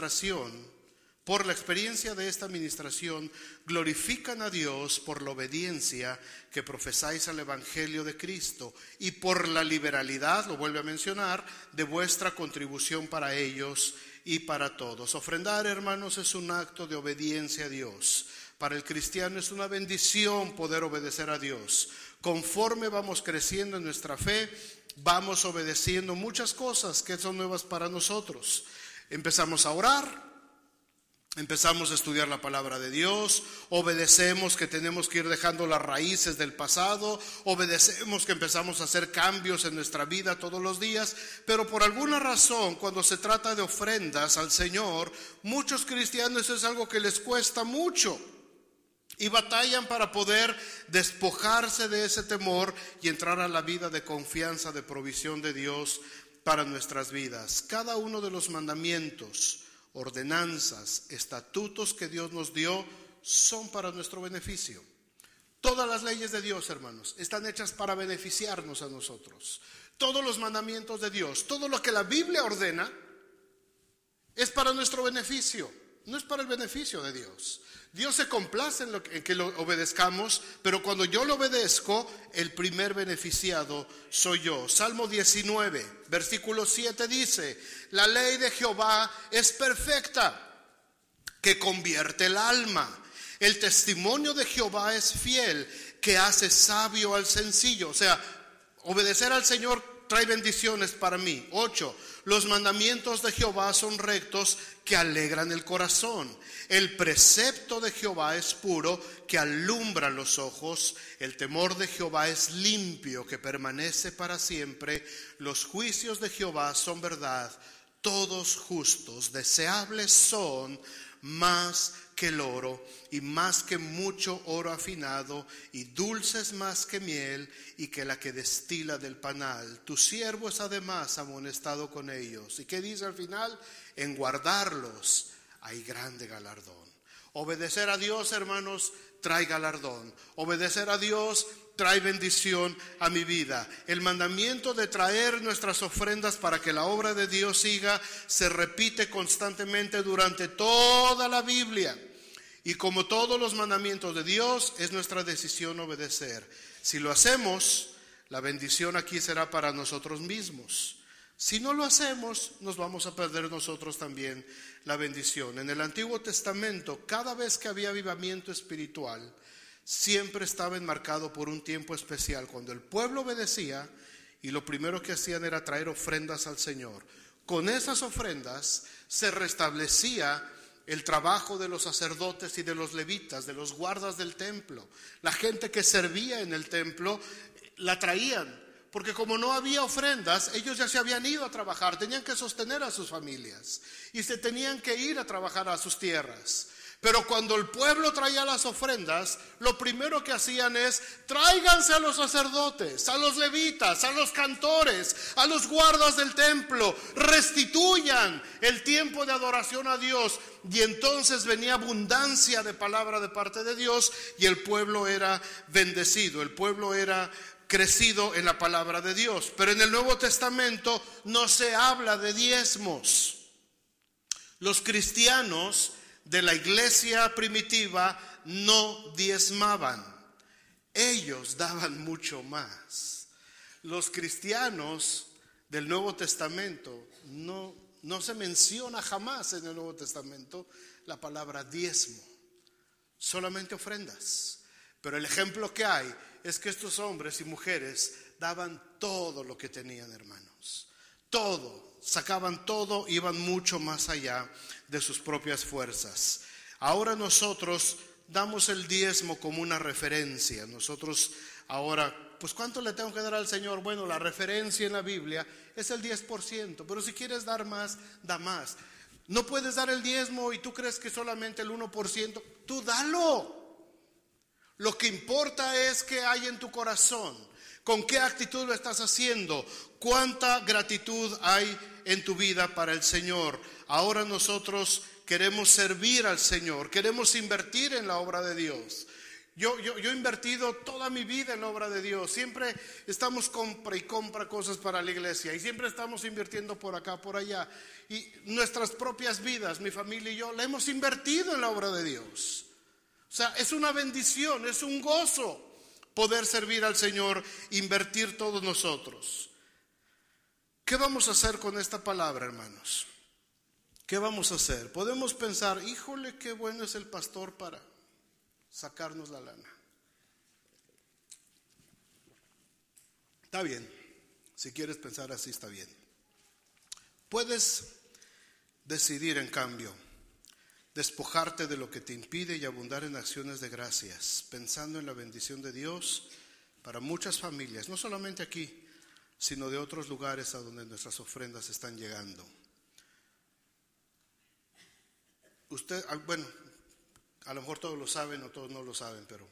administración, glorifican a Dios por la obediencia que profesáis al Evangelio de Cristo y por la liberalidad, lo vuelve a mencionar, de vuestra contribución para ellos y para todos. Ofrendar, hermanos, es un acto de obediencia a Dios. Para el cristiano es una bendición poder obedecer a Dios. Conforme vamos creciendo en nuestra fe, vamos obedeciendo muchas cosas que son nuevas para nosotros. Empezamos a orar, empezamos a estudiar la palabra de Dios, obedecemos que tenemos que ir dejando las raíces del pasado, obedecemos que empezamos a hacer cambios en nuestra vida todos los días, pero por alguna razón, cuando se trata de ofrendas al Señor, muchos cristianos es algo que les cuesta mucho. Y batallan para poder despojarse de ese temor y entrar a la vida de confianza, de provisión de Dios para nuestras vidas. Cada uno de los mandamientos, ordenanzas, estatutos que Dios nos dio son para nuestro beneficio. Todas las leyes de Dios, hermanos, están hechas para beneficiarnos a nosotros. Todos los mandamientos de Dios, todo lo que la Biblia ordena es para nuestro beneficio, no es para el beneficio de Dios. Dios se complace en que lo obedezcamos, pero cuando yo lo obedezco, el primer beneficiado soy yo. Salmo 19, versículo 7 dice, la ley de Jehová es perfecta, que convierte el alma. El testimonio de Jehová es fiel, que hace sabio al sencillo. O sea, obedecer al Señor trae bendiciones para mí. 8, los mandamientos de Jehová son rectos, que alegran el corazón. El precepto de Jehová es puro, que alumbra los ojos. El temor de Jehová es limpio, que permanece para siempre. Los juicios de Jehová son verdad, todos justos. Deseables son más que el oro, y más que mucho oro afinado, y dulces más que miel, y que la que destila del panal. Tu siervo es además amonestado con ellos. ¿Y qué dice al final? En guardarlos hay grande galardón. Obedecer a Dios, hermanos, trae galardón. Obedecer a Dios trae bendición a mi vida. El mandamiento de traer nuestras ofrendas para que la obra de Dios siga se repite constantemente durante toda la Biblia. Y como todos los mandamientos de Dios, es nuestra decisión obedecer. Si lo hacemos, la bendición aquí será para nosotros mismos. Si no lo hacemos, nos vamos a perder nosotros también la bendición. En el Antiguo Testamento, cada vez que había avivamiento espiritual, siempre estaba enmarcado por un tiempo especial, cuando el pueblo obedecía y lo primero que hacían era traer ofrendas al Señor. Con esas ofrendas se restablecía el trabajo de los sacerdotes y de los levitas, de los guardas del templo. La gente que servía en el templo la traían, porque como no había ofrendas, ellos ya se habían ido a trabajar, tenían que sostener a sus familias y se tenían que ir a trabajar a sus tierras. Pero cuando el pueblo traía las ofrendas, lo primero que hacían es: tráiganse a los sacerdotes, a los levitas, a los cantores, a los guardas del templo, restituyan el tiempo de adoración a Dios. Y entonces venía abundancia de palabra de parte de Dios y el pueblo era bendecido, el pueblo era crecido en la palabra de Dios. Pero en el Nuevo Testamento no se habla de diezmos. Los cristianos de la iglesia primitiva no diezmaban, ellos daban mucho más. Los cristianos del Nuevo Testamento no se menciona jamás en el Nuevo Testamento la palabra diezmo, solamente ofrendas. Pero el ejemplo que hay es que estos hombres y mujeres daban todo lo que tenían, hermanos, todo. Sacaban todo, iban mucho más allá de sus propias fuerzas. Ahora nosotros damos el diezmo como una referencia. Nosotros ahora, pues ¿cuánto le tengo que dar al Señor? Bueno, la referencia en la Biblia es el 10%, pero si quieres dar más, da más. No puedes dar el diezmo y tú crees que solamente el 1%, tú dalo. Lo que importa es qué hay en tu corazón, con qué actitud lo estás haciendo, cuánta gratitud hay en tu vida para el Señor. Ahora nosotros queremos servir al Señor, queremos invertir en la obra de Dios. Yo he invertido toda mi vida en la obra de Dios. Siempre estamos compra y compra cosas para la iglesia y siempre estamos invirtiendo por acá, por allá. Y nuestras propias vidas, mi familia y yo, la hemos invertido en la obra de Dios. O sea, es una bendición, es un gozo poder servir al Señor, invertir todos nosotros. ¿Qué vamos a hacer con esta palabra, hermanos? ¿Qué vamos a hacer? Podemos pensar: híjole, qué bueno es el pastor para sacarnos la lana. Está bien, si quieres pensar así, está bien. Puedes decidir, en cambio, despojarte de lo que te impide y abundar en acciones de gracias, pensando en la bendición de Dios para muchas familias, no solamente aquí, sino de otros lugares a donde nuestras ofrendas están llegando. Usted, bueno, a lo mejor todos lo saben o todos no lo saben, pero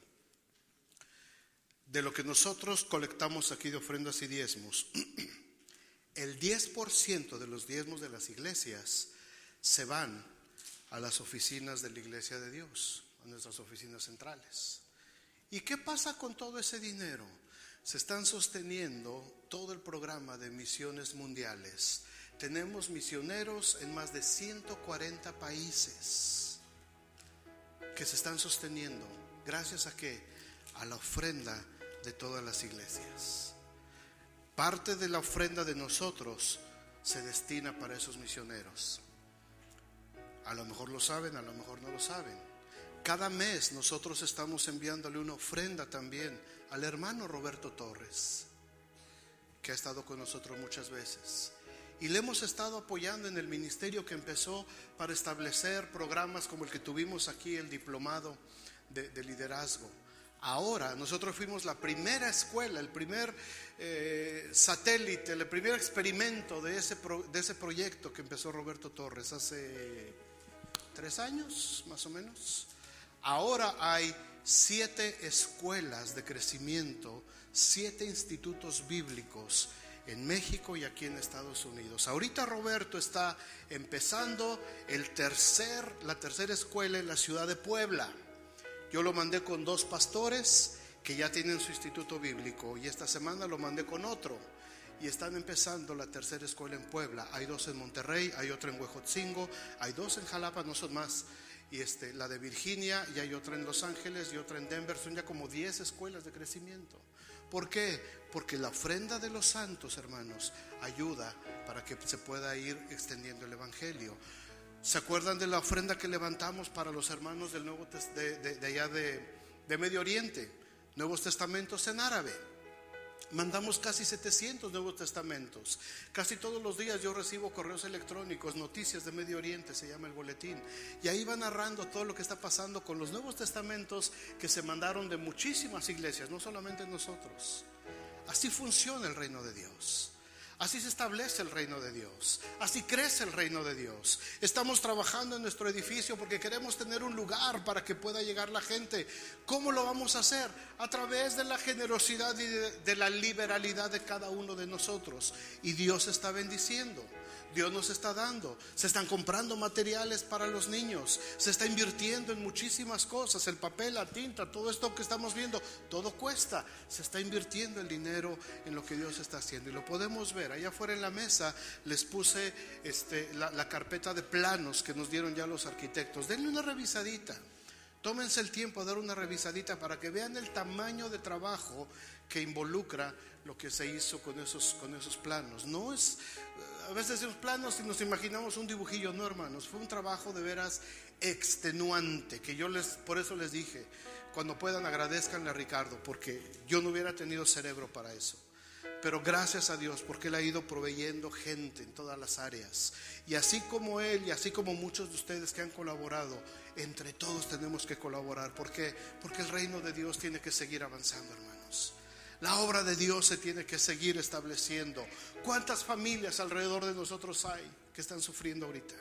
de lo que nosotros colectamos aquí de ofrendas y diezmos, el 10% de los diezmos de las iglesias se van a las oficinas de la Iglesia de Dios, a nuestras oficinas centrales. ¿Y qué pasa con todo ese dinero? Se están sosteniendo todo el programa de misiones mundiales. Tenemos misioneros en más de 140 países que se están sosteniendo. ¿Gracias a qué? A la ofrenda de todas las iglesias. Parte de la ofrenda de nosotros se destina para esos misioneros. A lo mejor lo saben, a lo mejor no lo saben. Cada mes nosotros estamos enviándole una ofrenda también al hermano Roberto Torres, que ha estado con nosotros muchas veces. Y le hemos estado apoyando en el ministerio que empezó para establecer programas como el que tuvimos aquí, el diplomado de liderazgo. Ahora nosotros fuimos la primera escuela, el primer satélite, el primer experimento de ese proyecto que empezó Roberto Torres hace 3 años más o menos. Ahora hay 7 escuelas de crecimiento, 7 institutos bíblicos en México y aquí en Estados Unidos. Ahorita Roberto está empezando la tercera escuela en la ciudad de Puebla. Yo lo mandé con 2 pastores que ya tienen su instituto bíblico, y esta semana lo mandé con otro, y están empezando la tercera escuela en Puebla. Hay 2 en Monterrey, hay otra en Huejotzingo, hay 2 en Jalapa, no son más, y la de Virginia, y hay otra en Los Ángeles y otra en Denver. Son ya como 10 escuelas de crecimiento. ¿Por qué? Porque la ofrenda de los santos, hermanos, ayuda para que se pueda ir extendiendo el evangelio. ¿Se acuerdan de la ofrenda que levantamos para los hermanos del Nuevo de allá de Medio Oriente? Nuevos Testamentos en árabe. Mandamos casi 700 Nuevos Testamentos. Casi todos los días yo recibo correos electrónicos, Noticias de Medio Oriente, se llama el boletín, y ahí va narrando todo lo que está pasando con los Nuevos Testamentos que se mandaron de muchísimas iglesias, no solamente nosotros. Así funciona el reino de Dios. Así se establece el reino de Dios. Así crece el reino de Dios. Estamos trabajando en nuestro edificio porque queremos tener un lugar para que pueda llegar la gente. ¿Cómo lo vamos a hacer? A través de la generosidad y de la liberalidad de cada uno de nosotros. Y Dios está bendiciendo. Dios nos está dando. Se están comprando materiales para los niños. Se está invirtiendo en muchísimas cosas. El papel, la tinta, todo esto que estamos viendo, todo cuesta. Se está invirtiendo el dinero en lo que Dios está haciendo. Y lo podemos ver. Allá afuera en la mesa les puse la carpeta de planos que nos dieron ya los arquitectos. Denle una revisadita. Tómense el tiempo a dar una revisadita para que vean el tamaño de trabajo que involucra lo que se hizo con esos planos. No es, a veces decimos planos y nos imaginamos un dibujillo. No, hermanos, fue un trabajo de veras extenuante, que por eso les dije, cuando puedan agradezcanle a Ricardo, porque yo no hubiera tenido cerebro para eso. Pero gracias a Dios, porque Él ha ido proveyendo gente en todas las áreas. Y así como Él y así como muchos de ustedes que han colaborado, entre todos tenemos que colaborar. ¿Por qué? Porque el reino de Dios tiene que seguir avanzando, hermanos. La obra de Dios se tiene que seguir estableciendo. ¿Cuántas familias alrededor de nosotros hay que están sufriendo ahorita?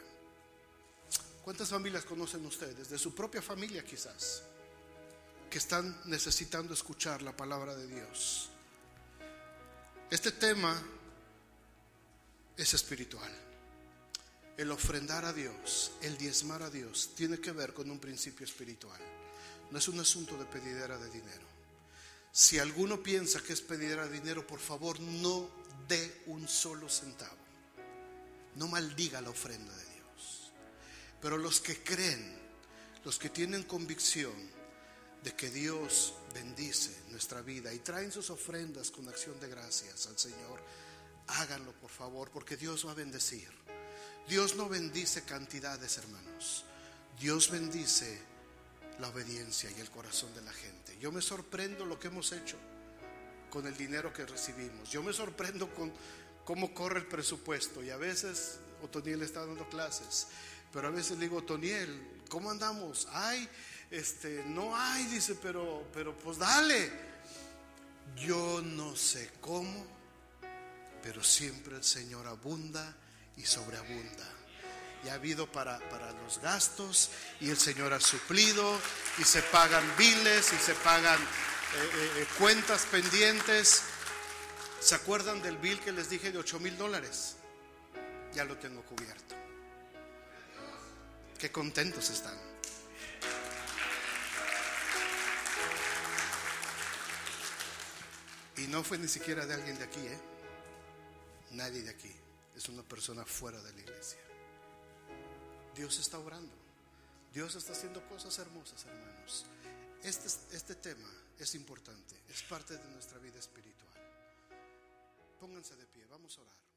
¿Cuántas familias conocen ustedes? De su propia familia quizás, que están necesitando escuchar la palabra de Dios. Este tema es espiritual. El ofrendar a Dios, el diezmar a Dios, tiene que ver con un principio espiritual. No es un asunto de pedidera de dinero. Si alguno piensa que es pedidera de dinero, por favor no dé un solo centavo. No maldiga la ofrenda de Dios. Pero los que creen, los que tienen convicción de que Dios bendice nuestra vida y traen sus ofrendas con acción de gracias al Señor, háganlo por favor, porque Dios va a bendecir. Dios no bendice cantidades, hermanos. Dios bendice la obediencia y el corazón de la gente. Yo me sorprendo lo que hemos hecho con el dinero que recibimos. Yo me sorprendo con cómo corre el presupuesto. Y a veces Otoniel está dando clases, pero a veces le digo, Otoniel, ¿cómo andamos? Ay, no hay, dice, pero pues dale. Yo no sé cómo, pero siempre el Señor abunda y sobreabunda. Y ha habido para los gastos, y el Señor ha suplido, y se pagan biles, y se pagan cuentas pendientes. ¿Se acuerdan del bill que les dije de $8,000? Ya lo tengo cubierto. Qué contentos están. Y no fue ni siquiera de alguien de aquí, nadie de aquí. Es una persona fuera de la iglesia. Dios está obrando. Dios está haciendo cosas hermosas, hermanos. Este tema es importante. Es parte de nuestra vida espiritual. Pónganse de pie, vamos a orar.